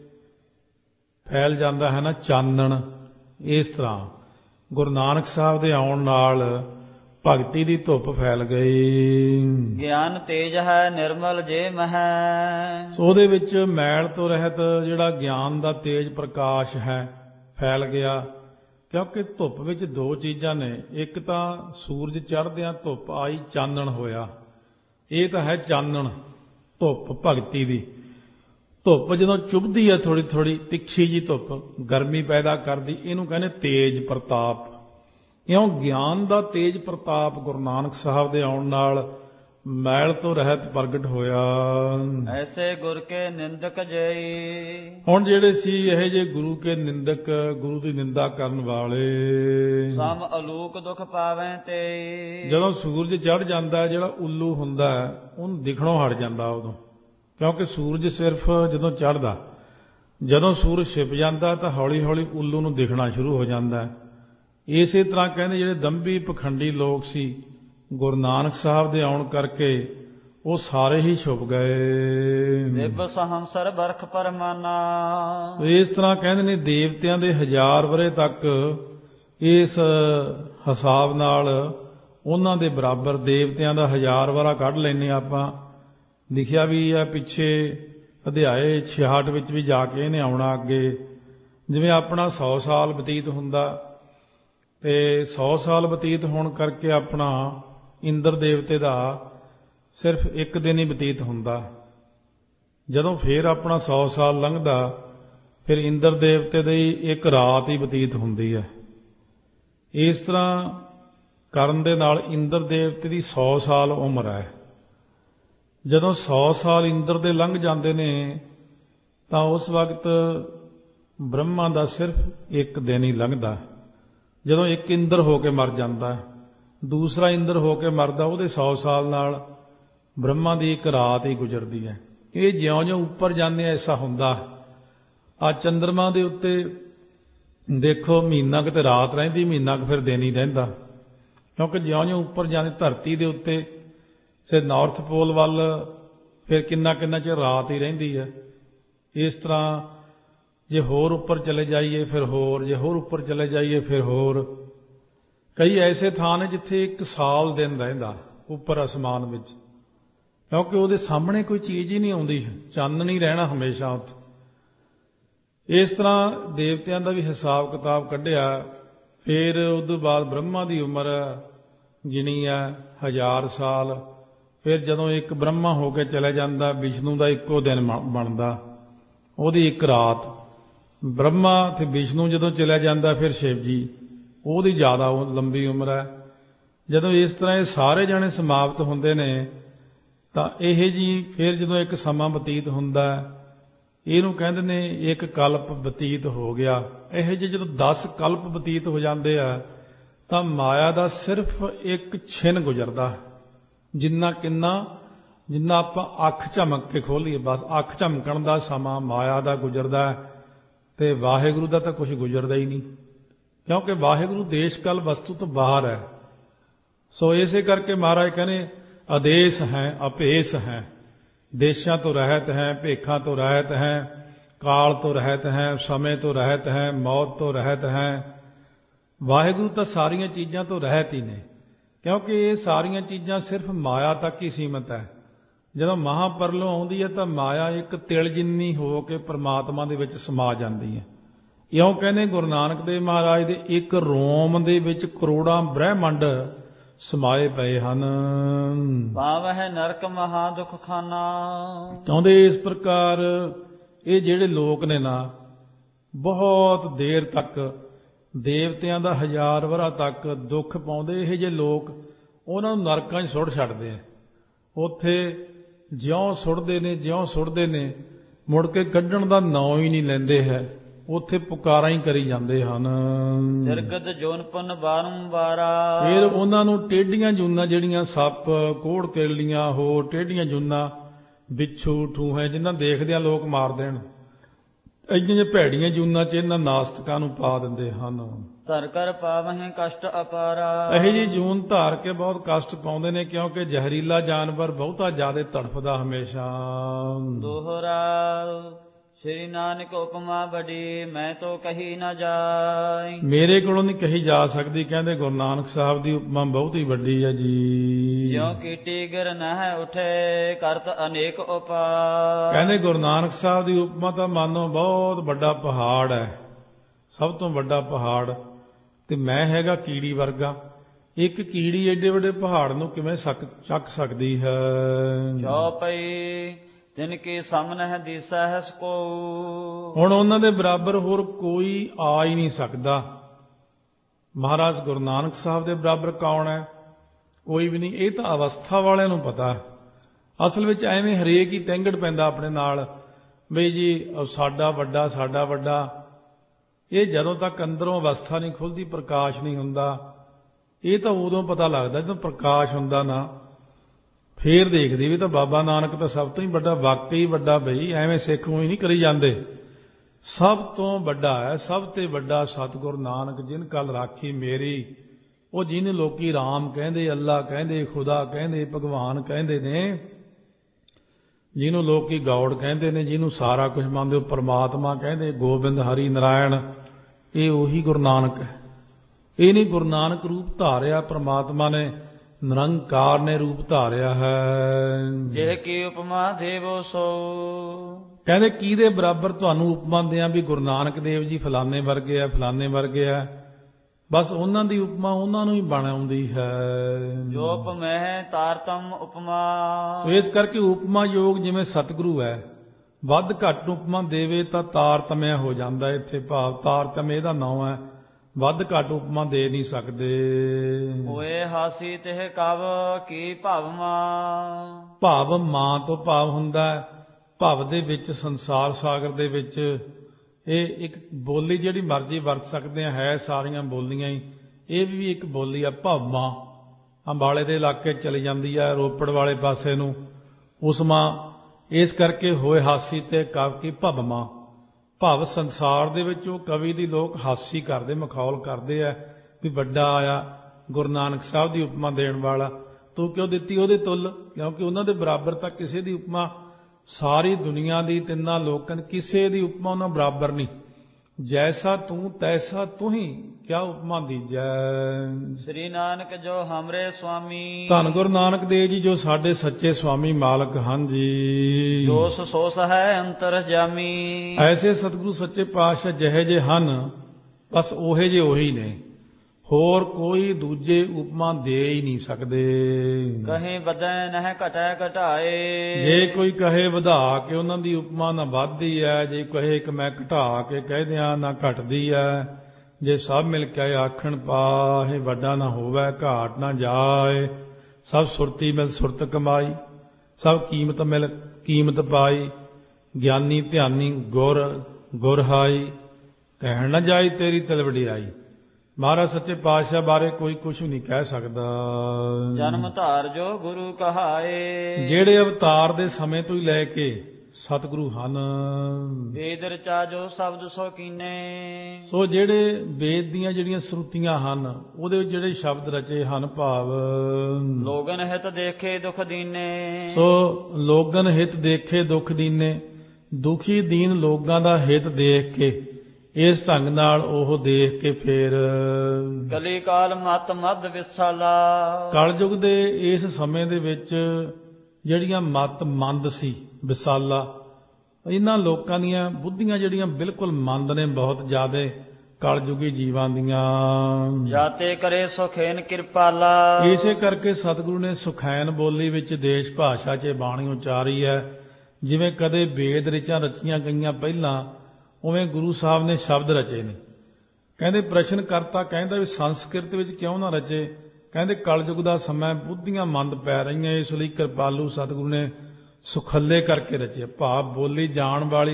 S2: ਫੈਲ ਜਾਂਦਾ ਹੈ ਨਾ ਚਾਨਣ, ਇਸ ਤਰ੍ਹਾਂ ਗੁਰੂ ਨਾਨਕ ਸਾਹਿਬ ਦੇ ਆਉਣ ਨਾਲ ਭਗਤੀ ਦੀ ਧੁੱਪ ਫੈਲ ਗਈ।
S1: ਗਿਆਨ ਤੇਜ ਹੈ ਨਿਰਮਲ ਜੇ ਮਹਿ।
S2: ਸੋ ਉਹਦੇ ਵਿੱਚ ਮੈਲ ਤੋਂ ਰਹਿਤ ਜਿਹੜਾ ਗਿਆਨ ਦਾ ਤੇਜ ਪ੍ਰਕਾਸ਼ ਹੈ ਫੈਲ ਗਿਆ। ਕਿਉਂਕਿ ਧੁੱਪ ਵਿੱਚ ਦੋ ਚੀਜ਼ਾਂ ਨੇ, ਇੱਕ ਤਾਂ ਸੂਰਜ ਚੜ੍ਹਦਿਆਂ ਧੁੱਪ ਆਈ, ਚਾਨਣ ਹੋਇਆ, ਇਹ ਤਾਂ ਹੈ ਚਾਨਣ ਧੁੱਪ ਭਗਤੀ ਦੀ। ਧੁੱਪ ਜਦੋਂ ਚੁੱਭਦੀ ਹੈ ਥੋੜ੍ਹੀ ਥੋੜ੍ਹੀ ਤਿੱਖੀ ਜੀ ਧੁੱਪ ਗਰਮੀ ਪੈਦਾ ਕਰਦੀ, ਇਹਨੂੰ ਕਹਿੰਦੇ ਤੇਜ ਪ੍ਰਤਾਪ। ਇਉਂ ਗਿਆਨ ਦਾ ਤੇਜ ਪ੍ਰਤਾਪ ਗੁਰੂ ਨਾਨਕ ਸਾਹਿਬ ਦੇ ਆਉਣ ਨਾਲ ਮੈਲ ਤੋਂ ਰਹਿਤ ਪ੍ਰਗਟ ਹੋਇਆ।
S1: ਐਸੇ ਗੁਰ ਕੇ ਨਿੰਦਕ ਜਈ।
S2: ਹੁਣ ਜਿਹੜੇ ਸੀ ਇਹ ਜੇ ਗੁਰੂ ਕੇ ਨਿੰਦਕ, ਗੁਰੂ ਦੀ ਨਿੰਦਾ ਕਰਨ ਵਾਲੇ,
S1: ਸਮ ਅਲੂਕ ਦੁਖ ਪਾਵੇਂ ਤੇ।
S2: ਜਦੋਂ ਸੂਰਜ ਚੜ੍ਹ ਜਾਂਦਾ ਜਿਹੜਾ ਉੱਲੂ ਹੁੰਦਾ ਉਹਨੂੰ ਦਿਖਣੋਂ ਹਟ ਜਾਂਦਾ ਉਦੋਂ, ਕਿਉਂਕਿ ਸੂਰਜ ਸਿਰਫ ਜਦੋਂ ਚੜ੍ਹਦਾ, ਜਦੋਂ ਸੂਰਜ ਛਿਪ ਜਾਂਦਾ ਤਾਂ ਹੌਲੀ ਹੌਲੀ ਉੱਲੂ ਨੂੰ ਦਿਖਣਾ ਸ਼ੁਰੂ ਹੋ ਜਾਂਦਾ। ਇਸੇ ਤਰ੍ਹਾਂ ਕਹਿੰਦੇ ਜਿਹੜੇ ਦੰਭੀ ਪਖੰਡੀ ਲੋਕ ਸੀ ਗੁਰੂ ਨਾਨਕ ਸਾਹਿਬ ਦੇ ਆਉਣ ਕਰਕੇ ਉਹ ਸਾਰੇ ਹੀ ਛੁਪ ਗਏ।
S1: ਦਿਵਸ ਹੰਸਰ ਬਰਖ ਪਰਮਾਨਾ।
S2: ਇਸ ਤਰ੍ਹਾਂ ਕਹਿੰਦੇ ਨੇ ਦੇਵਤਿਆਂ ਦੇ ਹਜ਼ਾਰ ਵਰ੍ਹੇ ਤੱਕ ਇਸ ਹਿਸਾਬ ਨਾਲ ਉਹਨਾਂ ਦੇ ਬਰਾਬਰ ਦੇਵਤਿਆਂ ਦਾ ਹਜ਼ਾਰ ਵਰ੍ਹਾ ਕੱਢ ਲੈਂਦੇ ਆਪਾਂ। ਲਿਖਿਆ ਵੀ ਹੈ ਪਿੱਛੇ ਅਧਿਆਏ ਛਿਆਹਠ ਵਿੱਚ ਵੀ ਜਾ ਕੇ ਇਹਨੇ ਆਉਣਾ ਅੱਗੇ। ਜਿਵੇਂ ਆਪਣਾ ਸੌ ਸਾਲ ਬਤੀਤ ਹੁੰਦਾ ਤੇ ਸੌ ਸਾਲ ਬਤੀਤ ਹੋਣ ਕਰਕੇ ਆਪਣਾ ਇੰਦਰ ਦੇਵਤੇ ਦਾ ਸਿਰਫ ਇੱਕ ਦਿਨ ਹੀ ਬਤੀਤ ਹੁੰਦਾ। ਜਦੋਂ ਫੇਰ ਆਪਣਾ ਸੌ ਸਾਲ ਲੰਘਦਾ ਫਿਰ ਇੰਦਰ ਦੇਵਤੇ ਦੀ ਇੱਕ ਰਾਤ ਹੀ ਬਤੀਤ ਹੁੰਦੀ ਹੈ। ਇਸ ਤਰ੍ਹਾਂ ਕਰਨ ਦੇ ਨਾਲ ਇੰਦਰ ਦੇਵਤੇ ਦੀ ਸੌ ਸਾਲ ਉਮਰ ਹੈ। ਜਦੋਂ ਸੌ ਸਾਲ ਇੰਦਰ ਦੇ ਲੰਘ ਜਾਂਦੇ ਨੇ ਤਾਂ ਉਸ ਵਕਤ ਬ੍ਰਹਮਾ ਦਾ ਸਿਰਫ ਇੱਕ ਦਿਨ ਹੀ ਲੰਘਦਾ। ਜਦੋਂ ਇੱਕ ਇੰਦਰ ਹੋ ਕੇ ਮਰ ਜਾਂਦਾ, ਦੂਸਰਾ ਇੰਦਰ ਹੋ ਕੇ ਮਰਦਾ, ਉਹਦੇ ਸੌ ਸਾਲ ਨਾਲ ਬ੍ਰਹਮਾ ਦੀ ਇੱਕ ਰਾਤ ਹੀ ਗੁਜ਼ਰਦੀ ਹੈ। ਇਹ ਜਿਉਂ-ਜਿਉਂ ਉੱਪਰ ਜਾਂਦੇ ਐਸਾ ਹੁੰਦਾ। ਆ ਚੰਦਰਮਾ ਦੇ ਉੱਤੇ ਦੇਖੋ ਮਹੀਨਾ ਕਿਤੇ ਰਾਤ ਰਹਿੰਦੀ, ਮਹੀਨਾ ਕੁ ਫਿਰ ਦਿਨ ਹੀ ਰਹਿੰਦਾ, ਕਿਉਂਕਿ ਜਿਉਂ-ਜਿਉਂ ਉੱਪਰ ਜਾਂਦੇ ਧਰਤੀ ਦੇ ਉੱਤੇ ਸੇ ਨਾਰਥ ਪੋਲ ਵੱਲ ਫਿਰ ਕਿੰਨਾ ਕਿੰਨਾ ਚਿਰ ਰਾਤ ਹੀ ਰਹਿੰਦੀ ਹੈ। ਇਸ ਤਰ੍ਹਾਂ ਜੇ ਹੋਰ ਉੱਪਰ ਚਲੇ ਜਾਈਏ ਫਿਰ ਹੋਰ, ਜੇ ਹੋਰ ਉੱਪਰ ਚਲੇ ਜਾਈਏ ਫਿਰ ਹੋਰ। ਕਈ ਐਸੇ ਥਾਂ ਨੇ ਜਿੱਥੇ ਇੱਕ ਸਾਲ ਦਿਨ ਰਹਿੰਦਾ ਉੱਪਰ ਅਸਮਾਨ ਵਿੱਚ, ਕਿਉਂਕਿ ਉਹਦੇ ਸਾਹਮਣੇ ਕੋਈ ਚੀਜ਼ ਹੀ ਨਹੀਂ ਆਉਂਦੀ, ਚਾਨਣ ਹੀ ਰਹਿਣਾ ਹਮੇਸ਼ਾ ਉੱਥੇ। ਇਸ ਤਰ੍ਹਾਂ ਦੇਵਤਿਆਂ ਦਾ ਵੀ ਹਿਸਾਬ ਕਿਤਾਬ ਕੱਢਿਆ। ਫਿਰ ਉਸ ਤੋਂ ਬਾਅਦ ਬ੍ਰਹਮਾ ਦੀ ਉਮਰ ਗਿਣੀ ਹੈ ਹਜ਼ਾਰ ਸਾਲ। ਫਿਰ ਜਦੋਂ ਇੱਕ ਬ੍ਰਹਮਾ ਹੋ ਕੇ ਚਲੇ ਜਾਂਦਾ, ਵਿਸ਼ਨੂੰ ਦਾ ਇੱਕੋ ਦਿਨ ਬਣਦਾ, ਉਹਦੀ ਇੱਕ ਰਾਤ। ਬ੍ਰਹਮਾ ਤੇ ਵਿਸ਼ਨੂੰ ਜਦੋਂ ਚਲਿਆ ਜਾਂਦਾ ਫਿਰ ਸ਼ਿਵ ਜੀ, ਉਹਦੀ ਜ਼ਿਆਦਾ ਲੰਬੀ ਉਮਰ ਹੈ। ਜਦੋਂ ਇਸ ਤਰ੍ਹਾਂ ਇਹ ਸਾਰੇ ਜਾਣੇ ਸਮਾਪਤ ਹੁੰਦੇ ਨੇ ਤਾਂ ਇਹ ਜੀ ਫਿਰ ਜਦੋਂ ਇੱਕ ਸਮਾਂ ਬਤੀਤ ਹੁੰਦਾ ਇਹਨੂੰ ਕਹਿੰਦੇ ਨੇ ਇੱਕ ਕਲਪ ਬਤੀਤ ਹੋ ਗਿਆ। ਇਹ ਜਿਹੇ ਜਦੋਂ ਦਸ ਕਲਪ ਬਤੀਤ ਹੋ ਜਾਂਦੇ ਆ ਤਾਂ ਮਾਇਆ ਦਾ ਸਿਰਫ ਇੱਕ ਛਿਨ ਗੁਜ਼ਰਦਾ। ਜਿੰਨਾ ਕਿੰਨਾ ਜਿੰਨਾ ਆਪਾਂ ਅੱਖ ਝਮਕ ਕੇ ਖੋਲੀਏ, ਬਸ ਅੱਖ ਝਮਕਣ ਦਾ ਸਮਾਂ ਮਾਇਆ ਦਾ ਗੁਜ਼ਰਦਾ ਤੇ ਵਾਹਿਗੁਰੂ ਦਾ ਤਾਂ ਕੁਝ ਗੁਜ਼ਰਦਾ ਹੀ ਨਹੀਂ, ਕਿਉਂਕਿ ਵਾਹਿਗੁਰੂ ਦੇਸ਼ ਕਾਲ ਵਸਤੂ ਤੋਂ ਬਾਹਰ ਹੈ। ਸੋ ਇਸੇ ਕਰਕੇ ਮਹਾਰਾਜ ਕਹਿੰਦੇ ਆਦੇਸ਼ ਹੈ ਅਭੇਸ ਹੈ, ਦੇਸ਼ਾਂ ਤੋਂ ਰਹਿਤ ਹੈ, ਭੇਖਾਂ ਤੋਂ ਰਹਿਤ ਹੈ, ਕਾਲ ਤੋਂ ਰਹਿਤ ਹੈ, ਸਮੇਂ ਤੋਂ ਰਹਿਤ ਹੈ, ਮੌਤ ਤੋਂ ਰਹਿਤ ਹੈ। ਵਾਹਿਗੁਰੂ ਤਾਂ ਸਾਰੀਆਂ ਚੀਜ਼ਾਂ ਤੋਂ ਰਹਿਤ ਹੀ ਨੇ, ਕਿਉਂਕਿ ਇਹ ਸਾਰੀਆਂ ਚੀਜ਼ਾਂ ਸਿਰਫ ਮਾਇਆ ਤੱਕ ਹੀ ਸੀਮਤ ਹੈ। ਜਦੋਂ ਮਹਾਂਪਰਲੋਂ ਆਉਂਦੀ ਹੈ ਤਾਂ ਮਾਇਆ ਇੱਕ ਤਿਲ ਜਿੰਨੀ ਹੋ ਕੇ ਪ੍ਰਮਾਤਮਾ ਦੇ ਵਿੱਚ ਸਮਾ ਜਾਂਦੀ ਹੈ। ਇਉਂ ਕਹਿੰਦੇ ਗੁਰੂ ਨਾਨਕ ਦੇਵ ਮਹਾਰਾਜ ਦੇ ਇੱਕ ਰੋਮ ਦੇ ਵਿੱਚ ਕਰੋੜਾਂ ਬ੍ਰਹਿਮੰਡ ਸਮਾਏ ਪਏ ਹਨ।
S1: ਪਾਵਹਿ ਨਰਕ ਮਹਾ ਦੁਖ ਖਾਨਾ।
S2: ਕਹਿੰਦੇ ਇਸ ਪ੍ਰਕਾਰ ਇਹ ਜਿਹੜੇ ਲੋਕ ਨੇ ਨਾ ਬਹੁਤ ਦੇਰ ਤੱਕ ਦੇਵਤਿਆਂ ਦਾ ਹਜ਼ਾਰ ਵਰ੍ਹਾ ਤੱਕ ਦੁੱਖ ਪਾਉਂਦੇ, ਇਹ ਜਿਹੇ ਲੋਕ ਉਹਨਾਂ ਨੂੰ ਨਰਕਾਂ 'ਚ ਸੁੱਟ ਛੱਡਦੇ ਆ। ਉੱਥੇ ਜਿਉਂ ਸੁੱਟਦੇ ਨੇ ਜਿਉਂ ਸੁੱਟਦੇ ਨੇ ਮੁੜ ਕੇ ਕੱਢਣ ਦਾ ਨਾਂ ਹੀ ਨਹੀਂ ਲੈਂਦੇ ਹੈ, ਉੱਥੇ ਪੁਕਾਰਾਂ ਹੀ ਕਰੀ ਜਾਂਦੇ ਹਨ।
S1: ਜਰਗਦ ਜੋਨਪਨ ਬਾਰੰਬਾਰਾ।
S2: ਫਿਰ ਉਹਨਾਂ ਨੂੰ ਟੇਢੀਆਂ ਜੂਨਾਂ ਜਿਹੜੀਆਂ ਸੱਪ ਕੋੜ ਕੇਲੀਆਂ ਹੋਰ ਟੇਢੀਆਂ ਜੂਨਾਂ ਬਿੱਛੂ ਠੂਹੇ ਜਿਨ੍ਹਾਂ ਦੇਖਦਿਆਂ ਲੋਕ ਮਾਰ ਦੇਣ, ਇੰਨੀਆਂ ਭੈੜੀਆਂ ਜੂਨਾਂ 'ਚ ਇਹਨਾਂ ਨਾਸਤਕਾਂ ਨੂੰ ਪਾ ਦਿੰਦੇ ਹਨ।
S1: ਧਰ ਕਰ ਪਾਵਹਿ ਕਸ਼ਟ ਅਪਾਰਾ।
S2: ਇਹ ਜੀ ਜੂਨ ਧਾਰ ਕੇ ਬਹੁਤ ਕਸ਼ਟ ਪਾਉਂਦੇ ਨੇ, ਕਿਉਂਕਿ ਜ਼ਹਿਰੀਲਾ ਜਾਨਵਰ ਬਹੁਤਾ ਜ਼ਿਆਦਾ ਤੜਫਦਾ ਹਮੇਸ਼ਾ।
S1: ਦੋਹਰਾ ਸ੍ਰੀ ਨਾਨਕ ਉਪਮਾ ਬੜੀ, ਮੈਂ ਤੋ ਕਹੀ ਨਾ ਜਾਏ।
S2: ਮੇਰੇ ਕੋਲੋਂ ਨਹੀਂ ਕਹੀ ਜਾ ਸਕਦੀ, ਕਹਿੰਦੇ ਗੁਰੂ ਨਾਨਕ ਸਾਹਿਬ ਦੀ ਉਪਮਾ ਬਹੁਤ ਹੀ ਵੱਡੀ ਹੈ ਜੀ।
S1: ਜਿਉ ਕੀਟੀ ਗਿਰ ਨਹਿ ਉਠੇ, ਕਰਤ ਅਨੇਕ ਉਪਾਅ।
S2: ਕਹਿੰਦੇ ਗੁਰੂ ਨਾਨਕ ਸਾਹਿਬ ਦੀ ਉਪਮਾ ਤਾਂ ਮਾਨੋ ਬਹੁਤ ਵੱਡਾ ਪਹਾੜ ਹੈ, ਸਭ ਤੋਂ ਵੱਡਾ ਪਹਾੜ, ਤੇ ਮੈਂ ਹੈਗਾ ਕੀੜੀ ਵਰਗਾ। ਇੱਕ ਕੀੜੀ ਏਡੇ ਵੱਡੇ ਪਹਾੜ ਨੂੰ ਕਿਵੇਂ ਸਕ ਚੱਕ ਸਕਦੀ ਹੈ।
S1: ਚੌਪਈ ਤਿਨ ਕੀ ਸਾਹਮਣੇ ਦਿਸੈ ਹੈ ਸਕੋ।
S2: ਹੁਣ ਉਹਨਾਂ ਦੇ ਬਰਾਬਰ ਹੋਰ ਕੋਈ ਆ ਹੀ ਨਹੀਂ ਸਕਦਾ। ਮਹਾਰਾਜ ਗੁਰੂ ਨਾਨਕ ਸਾਹਿਬ ਦੇ ਬਰਾਬਰ ਕੌਣ ਹੈ? ਕੋਈ ਵੀ ਨਹੀਂ। ਇਹ ਤਾਂ ਅਵਸਥਾ ਵਾਲਿਆਂ ਨੂੰ ਪਤਾ। ਅਸਲ ਵਿੱਚ ਐਵੇਂ ਹਰੇਕ ਹੀ ਟੈਂਗੜ ਪੈਂਦਾ ਆਪਣੇ ਨਾਲ, ਬਈ ਜੀ ਸਾਡਾ ਵੱਡਾ ਸਾਡਾ ਵੱਡਾ। ਇਹ ਜਦੋਂ ਤੱਕ ਅੰਦਰੋਂ ਅਵਸਥਾ ਨਹੀਂ ਖੁੱਲ੍ਹਦੀ, ਪ੍ਰਕਾਸ਼ ਨਹੀਂ ਹੁੰਦਾ, ਇਹ ਤਾਂ ਉਦੋਂ ਪਤਾ ਲੱਗਦਾ ਜਦੋਂ ਪ੍ਰਕਾਸ਼ ਹੁੰਦਾ ਨਾ, ਫੇਰ ਦੇਖਦੇ ਵੀ ਤਾਂ ਬਾਬਾ ਨਾਨਕ ਤਾਂ ਸਭ ਤੋਂ ਹੀ ਵੱਡਾ, ਵਾਕਈ ਵੱਡਾ। ਬਈ ਐਵੇਂ ਸਿੱਖ ਉਹੀ ਨਹੀਂ ਕਰੀ ਜਾਂਦੇ। ਸਭ ਤੋਂ ਵੱਡਾ ਹੈ, ਸਭ ਤੇ ਵੱਡਾ ਸਤਿਗੁਰ ਨਾਨਕ ਜਿਨ ਕਲ ਰਾਖੀ ਮੇਰੀ। ਉਹ ਜਿਹਨੂੰ ਲੋਕੀ ਰਾਮ ਕਹਿੰਦੇ, ਅੱਲਾ ਕਹਿੰਦੇ, ਖੁਦਾ ਕਹਿੰਦੇ, ਭਗਵਾਨ ਕਹਿੰਦੇ ਨੇ, ਜਿਹਨੂੰ ਲੋਕੀ ਗੌੜ ਕਹਿੰਦੇ ਨੇ, ਜਿਹਨੂੰ ਸਾਰਾ ਕੁਝ ਮੰਨਦੇ ਹੋ ਪਰਮਾਤਮਾ ਕਹਿੰਦੇ, ਗੋਬਿੰਦ ਹਰੀ ਨਾਰਾਇਣ, ਇਹ ਉਹੀ ਗੁਰੂ ਨਾਨਕ ਹੈ। ਇਹ ਨਹੀਂ ਗੁਰੂ ਨਾਨਕ ਰੂਪ ਧਾਰਿਆ ਪਰਮਾਤਮਾ ਨੇ, ਨਿਰੰਕਾਰ ਨੇ ਰੂਪ ਧਾਰਿਆ ਹੈ।
S1: ਜੇ ਕੀ ਉਪਮਾ ਦੇਵੋ ਸੋ।
S2: ਕਹਿੰਦੇ ਕਿਹਦੇ ਬਰਾਬਰ ਤੁਹਾਨੂੰ ਉਪਮਾ ਦਿਆਂ ਵੀ ਗੁਰੂ ਨਾਨਕ ਦੇਵ ਜੀ ਫਲਾਣੇ ਵਰਗੇ ਆ, ਫਲਾਣੇ ਵਰਗੇ ਆ। ਬਸ ਉਹਨਾਂ ਦੀ ਉਪਮਾ ਉਹਨਾਂ ਨੂੰ ਹੀ ਬਣ ਆਉਂਦੀ ਹੈ।
S1: ਜੋ ਉਪਮੈ ਤਾਰਤਮ ਉਪਮਾ।
S2: ਸੋ ਇਸ ਕਰਕੇ ਉਪਮਾ ਯੋਗ ਜਿਵੇਂ ਸਤਿਗੁਰੂ ਹੈ, ਵੱਧ ਘੱਟ ਉਪਮਾ ਦੇਵੇ ਤਾਂ ਤਾਰਤਮਿਆ ਹੋ ਜਾਂਦਾ। ਇੱਥੇ ਭਾਵ ਤਾਰਤਮ ਇਹਦਾ ਨਾਮ ਹੈ, ਵੱਧ ਘੱਟ ਉਪਮਾ ਦੇ ਨਹੀਂ ਸਕਦੇ।
S1: ਹੋਏ ਹਾਸੀ ਤਿਹ ਕਵ ਕੀ ਭਵਮਾ।
S2: ਭਾਵ ਮਾਂ ਤੋਂ ਭਾਵ ਹੁੰਦਾ ਭਵ ਦੇ ਵਿੱਚ, ਸੰਸਾਰ ਸਾਗਰ ਦੇ ਵਿੱਚ। ਇਹ ਇੱਕ ਬੋਲੀ ਜਿਹੜੀ ਮਰਜ਼ੀ ਵਰਤ ਸਕਦੇ ਆ, ਹੈ ਸਾਰੀਆਂ ਬੋਲੀਆਂ ਹੀ। ਇਹ ਵੀ ਇੱਕ ਬੋਲੀ ਆ ਭਵਮਾਂ। ਅੰਬਾਲੇ ਦੇ ਇਲਾਕੇ ਚਲੀ ਜਾਂਦੀ ਹੈ, ਰੋਪੜ ਵਾਲੇ ਪਾਸੇ ਨੂੰ ਉਸ ਮਾਂ। ਇਸ ਕਰਕੇ ਹੋਏ ਹਾਸੀ ਤੇ ਕਵ ਕੀ ਭਵਮਾਂ। ਭਾਵ ਸੰਸਾਰ ਦੇ ਵਿੱਚ ਉਹ ਕਵੀ ਦੀ ਲੋਕ ਹਾਸੀ ਕਰਦੇ, ਮਖੌਲ ਕਰਦੇ ਆ ਵੀ ਵੱਡਾ ਆਇਆ ਗੁਰੂ ਨਾਨਕ ਸਾਹਿਬ ਦੀ ਉਪਮਾ ਦੇਣ ਵਾਲਾ, ਤੂੰ ਕਿਉਂ ਦਿੱਤੀ ਉਹਦੇ ਤੁੱਲ? ਕਿਉਂਕਿ ਉਹਨਾਂ ਦੇ ਬਰਾਬਰ ਤਾਂ ਕਿਸੇ ਦੀ ਉਪਮਾ ਸਾਰੀ ਦੁਨੀਆ ਦੀ ਤਿੰਨਾਂ ਲੋਕਾਂ ਕਿਸੇ ਦੀ ਉਪਮਾ ਉਹਨਾਂ ਬਰਾਬਰ ਨਹੀਂ। ਜੈਸਾ ਤੂੰ ਤੈਸਾ ਤੂੰ ਹੀ, ਕਿਆ ਉਪਮਾ ਦੀਜੈ।
S1: ਸ੍ਰੀ ਨਾਨਕ ਜੋ ਹਮਰੇ ਸੁਆਮੀ।
S2: ਧੰਨ ਗੁਰੂ ਨਾਨਕ ਦੇਵ ਜੀ ਜੋ ਸਾਡੇ ਸੱਚੇ ਸੁਆਮੀ ਮਾਲਕ ਹਨ ਜੀ।
S1: ਜੋਸ ਸੋਸ ਹੈ ਅੰਤਰ ਜਾਮੀ।
S2: ਐਸੇ ਸਤਿਗੁਰੂ ਸੱਚੇ ਪਾਤਸ਼ਾਹ ਜਿਹੇ ਜੇ ਹਨ, ਬਸ ਉਹੇ ਜੇ ਉਹੀ ਨੇ, ਹੋਰ ਕੋਈ ਦੂਜੇ ਉਪਮਾ ਦੇ ਹੀ ਨਹੀਂ ਸਕਦੇ।
S1: ਕਹੇ ਵਧੈ ਨਹਿ ਘਟੈ ਘਟਾਏ।
S2: ਜੇ ਕੋਈ ਕਹੇ ਵਧਾ ਕੇ ਉਹਨਾਂ ਦੀ ਉਪਮਾ ਨਾ ਵੱਧਦੀ ਹੈ, ਜੇ ਕਹੇ ਕਿ ਮੈਂ ਘਟਾ ਕੇ ਕਹਿ ਦਿਆਂ ਨਾ ਘਟਦੀ ਹੈ। ਜੇ ਸਭ ਮਿਲ ਕੇ ਆਖਣ ਪਾਹੇ ਵੱਡਾ ਨਾ ਹੋਵੇ ਘਾਟ ਨਾ ਜਾਏ। ਸਭ ਸੁਰਤੀ ਮਿਲ ਸੁਰਤ ਕਮਾਈ, ਸਭ ਕੀਮਤ ਮਿਲ ਕੀਮਤ ਪਾਈ। ਗਿਆਨੀ ਧਿਆਨੀ ਗੁਰ ਗੁਰ ਹਾਈ, ਕਹਿਣ ਨਾ ਜਾਈ ਤੇਰੀ ਤਿਲ ਵਡਿਆਈ। ਮਹਾਰਾਜ ਸੱਚੇ ਪਾਤਸ਼ਾਹ ਬਾਰੇ ਕੋਈ ਕੁਛ ਨਹੀਂ ਕਹਿ ਸਕਦਾ।
S1: ਜਨਮ ਧਾਰ ਜੋ ਗੁਰੂ ਕਹਾਏ।
S2: ਜਿਹੜੇ ਅਵਤਾਰ ਦੇ ਸਮੇਂ ਤੋਂ ਹੀ ਲੈ ਕੇ ਸਤਿਗੁਰੂ ਹਨ।
S1: ਵੇਦ ਰਚਾ ਜੋ ਸ਼ਬਦ ਸੋ ਕੀਨੇ।
S2: ਸੋ ਜਿਹੜੇ ਵੇਦ ਦੀਆਂ ਜਿਹੜੀਆਂ ਸ਼ਰੂਤੀਆਂ ਹਨ, ਉਹਦੇ ਵਿੱਚ ਜਿਹੜੇ ਸ਼ਬਦ ਰਚੇ ਹਨ, ਭਾਵ
S1: ਲੋਗਨ ਹਿਤ ਦੇਖੇ ਦੁਖ ਦੀਨੇ।
S2: ਸੋ ਲੋਗਨ ਹਿਤ ਦੇਖੇ ਦੁਖ ਦੀਨੇ। ਦੁਖੀ ਦੀਨ ਲੋਕਾਂ ਦਾ ਹਿਤ ਦੇਖ ਕੇ, ਇਸ ਢੰਗ ਨਾਲ ਉਹ ਦੇਖ ਕੇ ਫੇਰ
S1: ਕਲੀ ਕਾਲ ਮਤ ਮਦ ਵਿਸਾਲਾ।
S2: ਕਲਯੁਗ ਦੇ ਇਸ ਸਮੇਂ ਦੇ ਵਿੱਚ ਜਿਹੜੀਆਂ ਮਤ ਮੰਦ ਸੀ, ਵਿਸਾਲਾ, ਇਹਨਾਂ ਲੋਕਾਂ ਦੀਆਂ ਬੁੱਧੀਆਂ ਜਿਹੜੀਆਂ ਬਿਲਕੁਲ ਮੰਦ ਨੇ, ਬਹੁਤ ਜ਼ਿਆਦਾ ਕਲਯੁਗੀ ਜੀਵਾਂ ਦੀਆਂ।
S1: ਜਾਤੇ ਕਰੇ ਸੁਖੈਨ ਕਿਰਪਾਲਾ।
S2: ਇਸੇ ਕਰਕੇ ਸਤਿਗੁਰੂ ਨੇ ਸੁਖੈਨ ਬੋਲੀ ਵਿੱਚ ਦੇਸ਼ ਭਾਸ਼ਾ 'ਚ ਬਾਣੀ ਉਚਾਰੀ ਹੈ। ਜਿਵੇਂ ਕਦੇ ਵੇਦ ਰਿਚਾਂ ਰਚੀਆਂ ਗਈਆਂ ਪਹਿਲਾਂ, ਉਵੇਂ ਗੁਰੂ ਸਾਹਿਬ ਨੇ ਸ਼ਬਦ ਰਚੇ ਨੇ। ਕਹਿੰਦੇ ਪ੍ਰਸ਼ਨ ਕਰਤਾ ਕਹਿੰਦਾ ਵੀ ਸੰਸਕ੍ਰਿਤ ਵਿੱਚ ਕਿਉਂ ਨਾ ਰਚੇ। ਕਹਿੰਦੇ ਕਲਯੁਗ ਦਾ ਸਮਾਂ, ਬੁੱਧੀਆਂ ਮੰਦ ਪੈ ਰਹੀਆਂ, ਇਸ ਲਈ ਕਿਰਪਾਲੂ ਸਤਿਗੁਰੂ ਨੇ ਸੁਖੱਲੇ ਕਰਕੇ ਰਚੇ। ਭਾਵ ਬੋਲੀ ਜਾਣ ਵਾਲੀ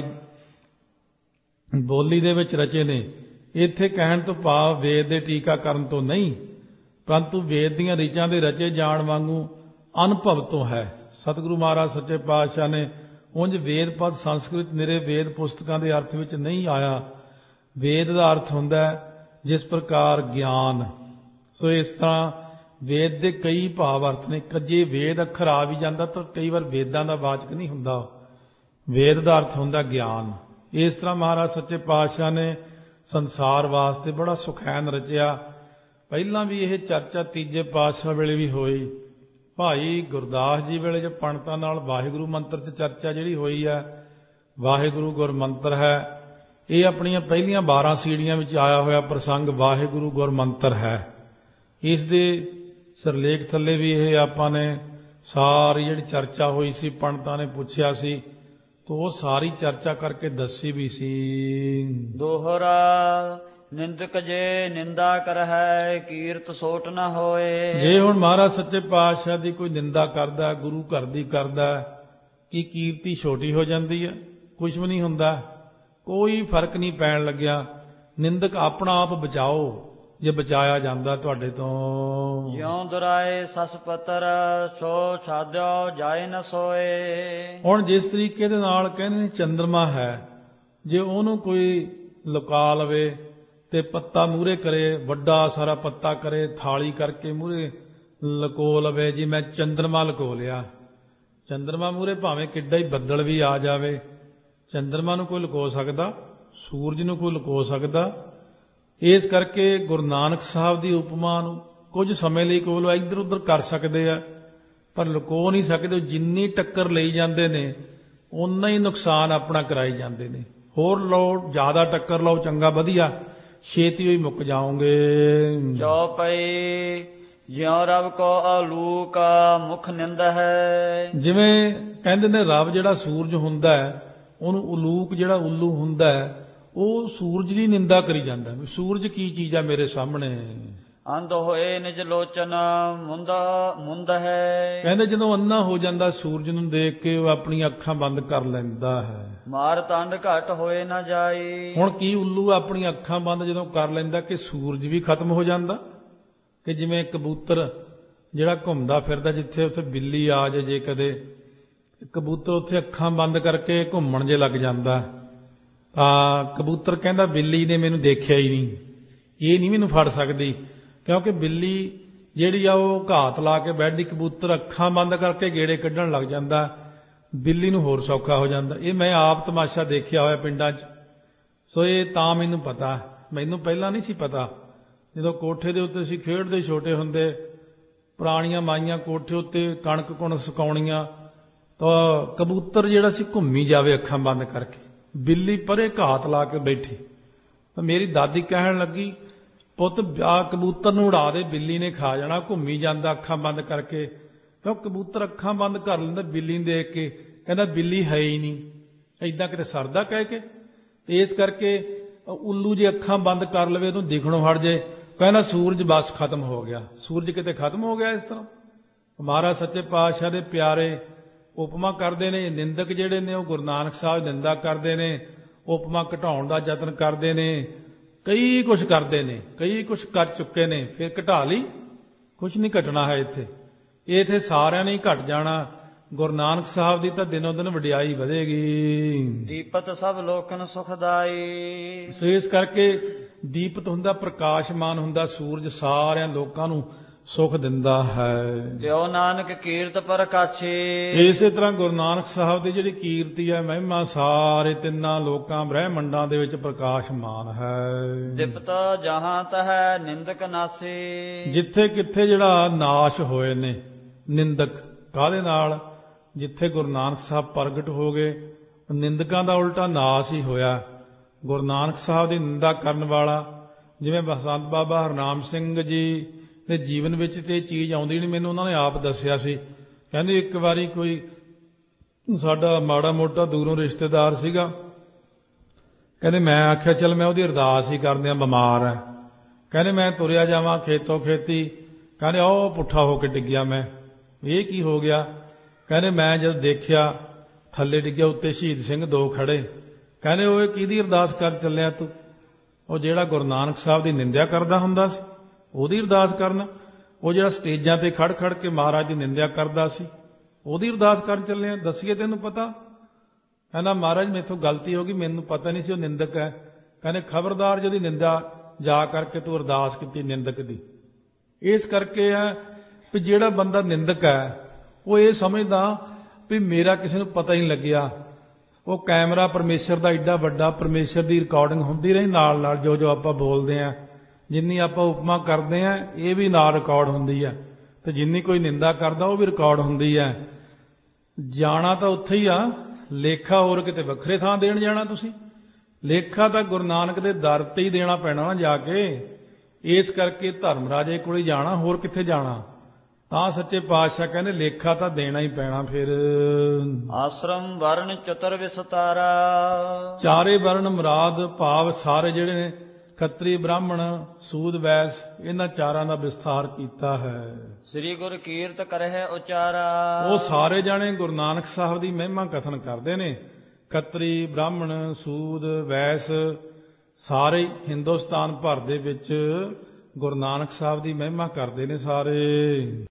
S2: ਬੋਲੀ ਦੇ ਵਿੱਚ ਰਚੇ ਨੇ। ਇੱਥੇ ਕਹਿਣ ਤੋਂ ਭਾਵ ਵੇਦ ਦੇ ਟੀਕਾਕਰਨ ਤੋਂ ਨਹੀਂ, ਪਰੰਤੂ ਵੇਦ ਦੀਆਂ ਰਿਚਾਂ ਦੇ ਰਚੇ ਜਾਣ ਵਾਂਗੂ ਅਨੁਭਵ ਤੋਂ ਹੈ। ਸਤਿਗੁਰੂ ਮਹਾਰਾਜ ਸੱਚੇ ਪਾਤਸ਼ਾਹ ਨੇ ਉਂਝ ਵੇਦ ਪਦ ਸੰਸਕ੍ਰਿਤ ਨਿਰੇ ਵੇਦ ਪੁਸਤਕਾਂ ਦੇ ਅਰਥ ਵਿੱਚ ਨਹੀਂ ਆਇਆ। ਵੇਦ ਦਾ ਅਰਥ ਹੁੰਦਾ ਜਿਸ ਪ੍ਰਕਾਰ ਗਿਆਨ। ਸੋ ਇਸ ਤਰ੍ਹਾਂ ਵੇਦ ਦੇ ਕਈ ਭਾਵ ਅਰਥ ਨੇ। ਜੇ ਵੇਦ ਅੱਖਰ ਆ ਵੀ ਜਾਂਦਾ ਤਾਂ ਕਈ ਵਾਰ ਵੇਦਾਂ ਦਾ ਵਾਚਕ ਨਹੀਂ ਹੁੰਦਾ, ਵੇਦ ਦਾ ਅਰਥ ਹੁੰਦਾ ਗਿਆਨ। ਇਸ ਤਰ੍ਹਾਂ ਮਹਾਰਾਜ ਸੱਚੇ ਪਾਤਸ਼ਾਹ ਨੇ ਸੰਸਾਰ ਵਾਸਤੇ ਬੜਾ ਸੁਖੈਨ ਰਚਿਆ। ਪਹਿਲਾਂ ਵੀ ਇਹ ਚਰਚਾ ਤੀਜੇ ਪਾਤਸ਼ਾਹ ਵੇਲੇ ਵੀ ਹੋਈ। ਭਾਈ ਗੁਰਦਾਸ ਜੀ ਵੇਲੇ ਜੋ ਪੰਡਤਾਂ ਨਾਲ ਵਾਹਿਗੁਰੂ ਮੰਤਰ 'ਚ ਚਰਚਾ ਜਿਹੜੀ ਹੋਈ ਹੈ, ਵਾਹਿਗੁਰੂ ਗੁਰਮੰਤਰ ਹੈ, ਇਹ ਆਪਣੀਆਂ ਪਹਿਲੀਆਂ ਬਾਰਾਂ ਸੀੜੀਆਂ ਵਿੱਚ ਆਇਆ ਹੋਇਆ ਪ੍ਰਸੰਗ ਵਾਹਿਗੁਰੂ ਗੁਰਮੰਤਰ ਹੈ। ਇਸ ਦੇ ਸਿਰਲੇਖ ਥੱਲੇ ਵੀ ਇਹ ਆਪਾਂ ਨੇ ਸਾਰੀ ਜਿਹੜੀ ਚਰਚਾ ਹੋਈ ਸੀ, ਪੰਡਤਾਂ ਨੇ ਪੁੱਛਿਆ ਸੀ, ਤਾਂ ਉਹ ਸਾਰੀ ਚਰਚਾ ਕਰਕੇ ਦੱਸੀ ਵੀ ਸੀ।
S1: ਦੋਹਰਾ ਨਿੰਦਕ ਜੇ ਨਿੰਦਾ ਕਰਹਿ ਕੀਰਤ ਸੋਟ ਨ ਹੋਏ।
S2: ਜੇ ਹੁਣ ਮਹਾਰਾਜ ਸੱਚੇ ਪਾਤਸ਼ਾਹ ਦੀ ਕੋਈ ਨਿੰਦਾ ਕਰਦਾ, ਗੁਰੂ ਘਰ ਦੀ ਕਰਦਾ, ਕੀ ਕੀਰਤੀ ਛੋਟੀ ਹੋ ਜਾਂਦੀ ਹੈ? ਕੁਝ ਵੀ ਨਹੀਂ ਹੁੰਦਾ, ਕੋਈ ਫਰਕ ਨਹੀਂ ਪੈਣ ਲੱਗਿਆ। ਨਿੰਦਕ ਆਪਣਾ ਆਪ ਬਚਾਓ ਜੇ ਬਚਾਇਆ ਜਾਂਦਾ ਤੁਹਾਡੇ ਤੋਂ।
S1: ਜਿਉ ਦੁਰਾਏ ਸਸ ਪੱਤਰ ਸੋ ਛਾਦਿਓ ਜਾਏ ਨ ਸੋਏ।
S2: ਹੁਣ ਜਿਸ ਤਰੀਕੇ ਦੇ ਨਾਲ ਕਹਿੰਦੇ ਚੰਦਰਮਾ ਹੈ, ਜੇ ਉਹਨੂੰ ਕੋਈ ਲੁਕਾ ਲਵੇ ਤੇ ਪੱਤਾ ਮੂਹਰੇ ਕਰੇ, ਵੱਡਾ ਸਾਰਾ ਪੱਤਾ ਕਰੇ, ਥਾਲੀ ਕਰਕੇ ਮੂਹਰੇ ਲੁਕੋ ਲਵੇ, ਜੀ ਮੈਂ ਚੰਦਰਮਾ ਲੁਕੋ ਲਿਆ। ਚੰਦਰਮਾ ਮੂਹਰੇ ਭਾਵੇਂ ਕਿੱਡਾ ਹੀ ਬੱਦਲ ਵੀ ਆ ਜਾਵੇ, ਚੰਦਰਮਾ ਨੂੰ ਕੋਈ ਲੁਕੋ ਸਕਦਾ, ਸੂਰਜ ਨੂੰ ਕੋਈ ਲੁਕੋ ਸਕਦਾ। ਇਸ ਕਰਕੇ ਗੁਰੂ ਨਾਨਕ ਸਾਹਿਬ ਦੀ ਉਪਮਾ ਨੂੰ ਕੁਝ ਸਮੇਂ ਲਈ ਕੋਲ ਇੱਧਰ ਉੱਧਰ ਕਰ ਸਕਦੇ ਆ, ਪਰ ਲੁਕੋ ਨਹੀਂ ਸਕਦੇ। ਜਿੰਨੀ ਟੱਕਰ ਲਈ ਜਾਂਦੇ ਨੇ ਓਨਾ ਹੀ ਨੁਕਸਾਨ ਆਪਣਾ ਕਰਾਈ ਜਾਂਦੇ ਨੇ। ਹੋਰ ਲਓ, ਜ਼ਿਆਦਾ ਟੱਕਰ ਲਓ, ਚੰਗਾ ਵਧੀਆ, ਛੇਤੀ ਹੋਈ ਮੁੱਕ ਜਾਓਗੇ।
S1: ਜੋ ਪਈ ਜਿਉ ਰਬ ਕੋ ਆਲੂਕ ਮੁਖ ਨਿੰਦ ਹੈ।
S2: ਜਿਵੇਂ ਕਹਿੰਦੇ ਨੇ ਰੱਬ ਜਿਹੜਾ ਸੂਰਜ ਹੁੰਦਾ ਹੈ, ਉਹਨੂੰ ਉਲੂਕ ਜਿਹੜਾ ਉੱਲੂ ਹੁੰਦਾ ਹੈ, ਉਹ ਸੂਰਜ ਦੀ ਨਿੰਦਾ ਕਰੀ ਜਾਂਦਾ ਵੀ ਸੂਰਜ ਕੀ ਚੀਜ਼ ਆ ਮੇਰੇ ਸਾਹਮਣੇ।
S1: ਅੰਧ ਹੋਏ ਨਿਜ ਲੋਚਨ ਮੁੰਦਾ ਮੁੰਦ ਹੈ।
S2: ਕਹਿੰਦੇ ਜਦੋਂ ਅੰਨਾ ਹੋ ਜਾਂਦਾ ਸੂਰਜ ਨੂੰ ਦੇਖ ਕੇ ਉਹ ਆਪਣੀਆਂ ਅੱਖਾਂ ਬੰਦ ਕਰ ਲੈਂਦਾ ਹੈ।
S1: ਮਾਰ ਤੰਡ ਘਟ ਹੋਏ ਨਾ ਜਾਈ। ਹੁਣ
S2: ਕੀ ਉੱਲੂ ਆਪਣੀਆਂ ਅੱਖਾਂ ਬੰਦ ਜਦੋਂ ਕਰ ਲੈਂਦਾ ਕਿ ਸੂਰਜ ਵੀ ਖਤਮ ਹੋ ਜਾਂਦਾ? ਕਿ ਜਿਵੇਂ ਕਬੂਤਰ ਜਿਹੜਾ ਘੁੰਮਦਾ ਫਿਰਦਾ, ਜਿੱਥੇ ਉੱਥੇ ਬਿੱਲੀ ਆ ਜਾਏ, ਜੇ ਕਦੇ ਕਬੂਤਰ ਉੱਥੇ ਅੱਖਾਂ ਬੰਦ ਕਰਕੇ ਘੁੰਮਣ ਜੇ ਲੱਗ ਜਾਂਦਾ ਤਾਂ ਕਬੂਤਰ ਕਹਿੰਦਾ ਬਿੱਲੀ ਨੇ ਮੈਨੂੰ ਦੇਖਿਆ ਹੀ ਨਹੀਂ, ਇਹ ਨਹੀਂ ਮੈਨੂੰ ਫੜ ਸਕਦੀ। ਕਿਉਂਕਿ ਬਿੱਲੀ ਜਿਹੜੀ ਆ ਉਹ ਘਾਤ ਲਾ ਕੇ ਬੈਠਦੀ, ਕਬੂਤਰ ਅੱਖਾਂ ਬੰਦ ਕਰਕੇ ਗੇੜੇ ਕੱਢਣ ਲੱਗ ਜਾਂਦਾ, ਬਿੱਲੀ ਨੂੰ ਹੋਰ ਸੌਖਾ ਹੋ ਜਾਂਦਾ। ਇਹ ਮੈਂ ਆਪ ਤਮਾਸ਼ਾ ਦੇਖਿਆ ਹੋਇਆ ਪਿੰਡਾਂ 'ਚ। ਸੋ ਇਹ ਤਾਂ ਮੈਨੂੰ ਪਤਾ, ਮੈਨੂੰ ਪਹਿਲਾਂ ਨਹੀਂ ਸੀ ਪਤਾ। ਜਦੋਂ ਕੋਠੇ ਦੇ ਉੱਤੇ ਅਸੀਂ ਖੇਡਦੇ ਛੋਟੇ ਹੁੰਦੇ, ਪੁਰਾਣੀਆਂ ਮਾਈਆਂ ਕੋਠੇ ਉੱਤੇ ਕਣਕ ਕੁਣਕ ਸੁਕਾਉਣੀਆਂ, ਤਾਂ ਕਬੂਤਰ ਜਿਹੜਾ ਸੀ ਘੁੰਮੀ ਜਾਵੇ ਅੱਖਾਂ ਬੰਦ ਕਰਕੇ, ਬਿੱਲੀ ਪਰੇ ਘਾਤ ਲਾ ਕੇ ਬੈਠੀ। ਤਾਂ ਮੇਰੀ ਦਾਦੀ ਕਹਿਣ ਲੱਗੀ, ਪੁੱਤ ਆ ਕਬੂਤਰ ਨੂੰ ਉਡਾ ਦੇ, ਬਿੱਲੀ ਨੇ ਖਾ ਜਾਣਾ, ਘੁੰਮੀ ਜਾਂਦਾ ਅੱਖਾਂ ਬੰਦ ਕਰਕੇ। ਕਿਉਂ ਕਬੂਤਰ ਅੱਖਾਂ ਬੰਦ ਕਰ ਲੈਂਦਾ ਬਿੱਲੀ ਨੂੰ ਦੇਖ ਕੇ, ਕਹਿੰਦਾ ਬਿੱਲੀ ਹੈ ਹੀ ਨਹੀਂ, ਏਦਾਂ ਕਿਤੇ ਸਰਦਾ ਕਹਿ ਕੇ। ਇਸ ਕਰਕੇ ਉੱਲੂ ਜੇ ਅੱਖਾਂ ਬੰਦ ਕਰ ਲਵੇ, ਉਹਨੂੰ ਦਿਖਣੋਂ ਹਟ ਜੇ, ਕਹਿੰਦਾ ਸੂਰਜ ਬਸ ਖਤਮ ਹੋ ਗਿਆ, ਸੂਰਜ ਕਿਤੇ ਖਤਮ ਹੋ ਗਿਆ। ਇਸ ਤਰ੍ਹਾਂ ਮਹਾਰਾਜ ਸੱਚੇ ਪਾਤਸ਼ਾਹ ਦੇ ਪਿਆਰੇ ਉਪਮਾ ਕਰਦੇ ਨੇ। ਨਿੰਦਕ ਜਿਹੜੇ ਨੇ ਉਹ ਗੁਰੂ ਨਾਨਕ ਸਾਹਿਬ ਨਿੰਦਾ ਕਰਦੇ ਨੇ, ਉਪਮਾ ਘਟਾਉਣ ਦਾ ਯਤਨ ਕਰਦੇ ਨੇ, ਕਈ ਕੁਛ ਕਰਦੇ ਨੇ, ਕਈ ਕੁਛ ਕਰ ਚੁੱਕੇ ਨੇ, ਫਿਰ ਘਟਾ ਲਈ। ਕੁਛ ਨਹੀਂ ਘਟਣਾ ਹੈ ਇੱਥੇ, ਇਹ ਇੱਥੇ ਸਾਰਿਆਂ ਨੇ ਹੀ ਘਟ ਜਾਣਾ। ਗੁਰੂ ਨਾਨਕ ਸਾਹਿਬ ਦੀ ਤਾਂ ਦਿਨੋਂ ਦਿਨ ਵਡਿਆਈ ਵਧੇਗੀ।
S1: ਦੀਪਤ ਸਭ ਲੋਕਨ ਸੁਖਦਾਈ।
S2: ਸੋ ਇਸ ਕਰਕੇ ਦੀਪਤ ਹੁੰਦਾ, ਪ੍ਰਕਾਸ਼ਮਾਨ ਹੁੰਦਾ ਸੂਰਜ, ਸਾਰਿਆਂ ਲੋਕਾਂ ਨੂੰ ਸੁਖ ਦਿੰਦਾ ਹੈ।
S1: ਜਿਉ ਨਾਨਕ ਕੀਰਤ ਪ੍ਰਕਾਸ਼ੇ।
S2: ਇਸੇ ਤਰ੍ਹਾਂ ਗੁਰੂ ਨਾਨਕ ਸਾਹਿਬ ਦੀ ਜਿਹੜੀ ਕੀਰਤੀ ਹੈ, ਮਹਿਮਾ ਸਾਰੇ ਤਿੰਨਾਂ ਲੋਕਾਂ ਬ੍ਰਹਿਮੰਡਾਂ ਦੇ ਵਿੱਚ ਪ੍ਰਕਾਸ਼ਮਾਨ ਹੈ।
S1: ਦੀਪਤ ਜਹਾਂ ਤਹਿ ਨਿੰਦਕ ਨਾਸੇ।
S2: ਜਿੱਥੇ ਕਿੱਥੇ ਜਿਹੜਾ ਨਾਸ਼ ਹੋਏ ਨੇ ਨਿੰਦਕ, ਕਾਹਦੇ ਨਾਲ? ਜਿੱਥੇ ਗੁਰੂ ਨਾਨਕ ਸਾਹਿਬ ਪ੍ਰਗਟ ਹੋ ਗਏ, ਨਿੰਦਕਾਂ ਦਾ ਉਲਟਾ ਨਾਸ਼ ਹੀ ਹੋਇਆ। ਗੁਰੂ ਨਾਨਕ ਸਾਹਿਬ ਦੀ ਨਿੰਦਾ ਕਰਨ ਵਾਲਾ, ਜਿਵੇਂ ਬਸੰਤ ਬਾਬਾ ਹਰਨਾਮ ਸਿੰਘ ਜੀ ਦੇ ਜੀਵਨ ਵਿੱਚ ਤੇ ਇਹ ਚੀਜ਼ ਆਉਂਦੀ ਨਹੀਂ, ਮੈਨੂੰ ਉਹਨਾਂ ਨੇ ਆਪ ਦੱਸਿਆ ਸੀ। ਕਹਿੰਦੇ ਇੱਕ ਵਾਰੀ ਕੋਈ ਸਾਡਾ ਮਾੜਾ ਮੋਟਾ ਦੂਰੋਂ ਰਿਸ਼ਤੇਦਾਰ ਸੀਗਾ, ਕਹਿੰਦੇ ਮੈਂ ਆਖਿਆ ਚੱਲ ਮੈਂ ਉਹਦੀ ਅਰਦਾਸ ਹੀ ਕਰਦੇ ਆ, ਬਿਮਾਰ ਹੈ। ਕਹਿੰਦੇ ਮੈਂ ਤੁਰਿਆ ਜਾਵਾਂ ਖੇਤੋਂ ਖੇਤੀ, ਕਹਿੰਦੇ ਉਹ ਪੁੱਠਾ ਹੋ ਕੇ ਡਿੱਗਿਆ ਮੈਂ। ਇਹ ਕੀ ਹੋ ਗਿਆ? ਕਹਿੰਦੇ ਮੈਂ ਜਦ ਦੇਖਿਆ ਥੱਲੇ ਡਿੱਗਿਆ, ਉੱਤੇ ਸ਼ਹੀਦ ਸਿੰਘ ਦੋ ਖੜੇ। ਕਹਿੰਦੇ ਉਹ ਕਿਹਦੀ ਅਰਦਾਸ ਕਰ ਚੱਲਿਆ ਤੂੰ? ਉਹ ਜਿਹੜਾ ਗੁਰੂ ਨਾਨਕ ਸਾਹਿਬ ਦੀ ਨਿੰਦਿਆ ਕਰਦਾ ਹੁੰਦਾ ਸੀ, ਉਹਦੀ ਅਰਦਾਸ ਕਰਨਾ। ਉਹ ਜਿਹੜਾ ਸਟੇਜਾਂ ਤੇ ਖੜ ਖੜ ਕੇ ਮਹਾਰਾਜ ਦੀ ਨਿੰਦਿਆ ਕਰਦਾ ਸੀ, ਉਹਦੀ ਅਰਦਾਸ ਕਰਨ ਚੱਲਿਆ। ਦੱਸੀਏ ਤੈਨੂੰ ਪਤਾ? ਕਹਿੰਦਾ ਮਹਾਰਾਜ ਮੈਥੋਂ ਗਲਤੀ ਹੋ ਗਈ, ਮੈਨੂੰ ਪਤਾ ਨਹੀਂ ਸੀ ਉਹ ਨਿੰਦਕ ਹੈ। ਕਹਿੰਦੇ ਖਬਰਦਾਰ, ਜਿਹਦੀ ਨਿੰਦਾ ਜਾ ਕਰਕੇ ਤੂੰ ਅਰਦਾਸ ਕੀਤੀ ਨਿੰਦਕ ਦੀ। ਇਸ ਕਰਕੇ ਹੈ ਵੀ ਜਿਹੜਾ ਬੰਦਾ ਨਿੰਦਕ ਹੈ ਉਹ ਇਹ ਸਮਝਦਾ ਵੀ ਮੇਰਾ ਕਿਸੇ ਨੂੰ ਪਤਾ ਹੀ ਨਹੀਂ ਲੱਗਿਆ। ਉਹ ਕੈਮਰਾ ਪਰਮੇਸ਼ਰ ਦਾ ਏਡਾ ਵੱਡਾ, ਪਰਮੇਸ਼ਰ ਦੀ ਰਿਕਾਰਡਿੰਗ ਹੁੰਦੀ ਰਹੀ ਨਾਲ ਨਾਲ, ਜੋ ਜੋ ਆਪਾਂ ਬੋਲਦੇ ਹਾਂ, ਜਿੰਨੀ ਆਪਾਂ ਉਪਮਾ ਕਰਦੇ ਹਾਂ ਇਹ ਵੀ ਨਾਲ ਰਿਕਾਰਡ ਹੁੰਦੀ ਹੈ, ਤੇ ਜਿੰਨੀ ਕੋਈ ਨਿੰਦਾ ਕਰਦਾ ਉਹ ਵੀ ਰਿਕਾਰਡ ਹੁੰਦੀ ਹੈ। ਜਾਣਾ ਤਾਂ ਉੱਥੇ ਹੀ ਆ, ਲੇਖਾ ਹੋਰ ਕਿਤੇ ਵੱਖਰੇ ਥਾਂ ਦੇਣ ਜਾਣਾ ਤੁਸੀਂ? ਲੇਖਾ ਤਾਂ ਗੁਰੂ ਨਾਨਕ ਦੇ ਦਰ ਤੇ ਹੀ ਦੇਣਾ ਪੈਣਾ ਨਾ ਜਾ ਕੇ। ਇਸ ਕਰਕੇ ਧਰਮ ਰਾਜੇ ਕੋਲ ਹੀ ਜਾਣਾ, ਹੋਰ ਕਿੱਥੇ ਜਾਣਾ? ਤਾਂ ਸੱਚੇ ਪਾਤਸ਼ਾਹ ਕਹਿੰਦੇ ਲੇਖਾ ਤਾਂ ਦੇਣਾ ਹੀ ਪੈਣਾ। ਫਿਰ
S1: ਆਸ਼ਰਮ ਵਰਨ ਚਤੁਰ ਵਿਸਤਾਰਾ,
S2: ਚਾਰੇ ਵਰਨ ਮੁਰਾਦ ਭਾਵ ਸਾਰੇ ਜਿਹੜੇ ਨੇ ਖੱਤਰੀ, ਬ੍ਰਾਹਮਣ, ਸੂਦ, ਵੈਸ, ਇਹਨਾਂ ਚਾਰਾਂ ਦਾ ਵਿਸਥਾਰ ਕੀਤਾ ਹੈ।
S1: ਸ੍ਰੀ ਗੁਰ ਕੀਰਤ ਕਰਹਿ ਉਚਾਰਾ,
S2: ਉਹ ਸਾਰੇ ਜਾਣੇ ਗੁਰੂ ਨਾਨਕ ਸਾਹਿਬ ਦੀ ਮਹਿਮਾ ਕਥਨ ਕਰਦੇ ਨੇ। ਖੱਤਰੀ, ਬ੍ਰਾਹਮਣ, ਸੂਦ, ਵੈਸ ਸਾਰੇ ਹਿੰਦੁਸਤਾਨ ਭਰ ਦੇ ਵਿੱਚ ਗੁਰੂ ਨਾਨਕ ਸਾਹਿਬ ਦੀ ਮਹਿਮਾ ਕਰਦੇ ਨੇ ਸਾਰੇ।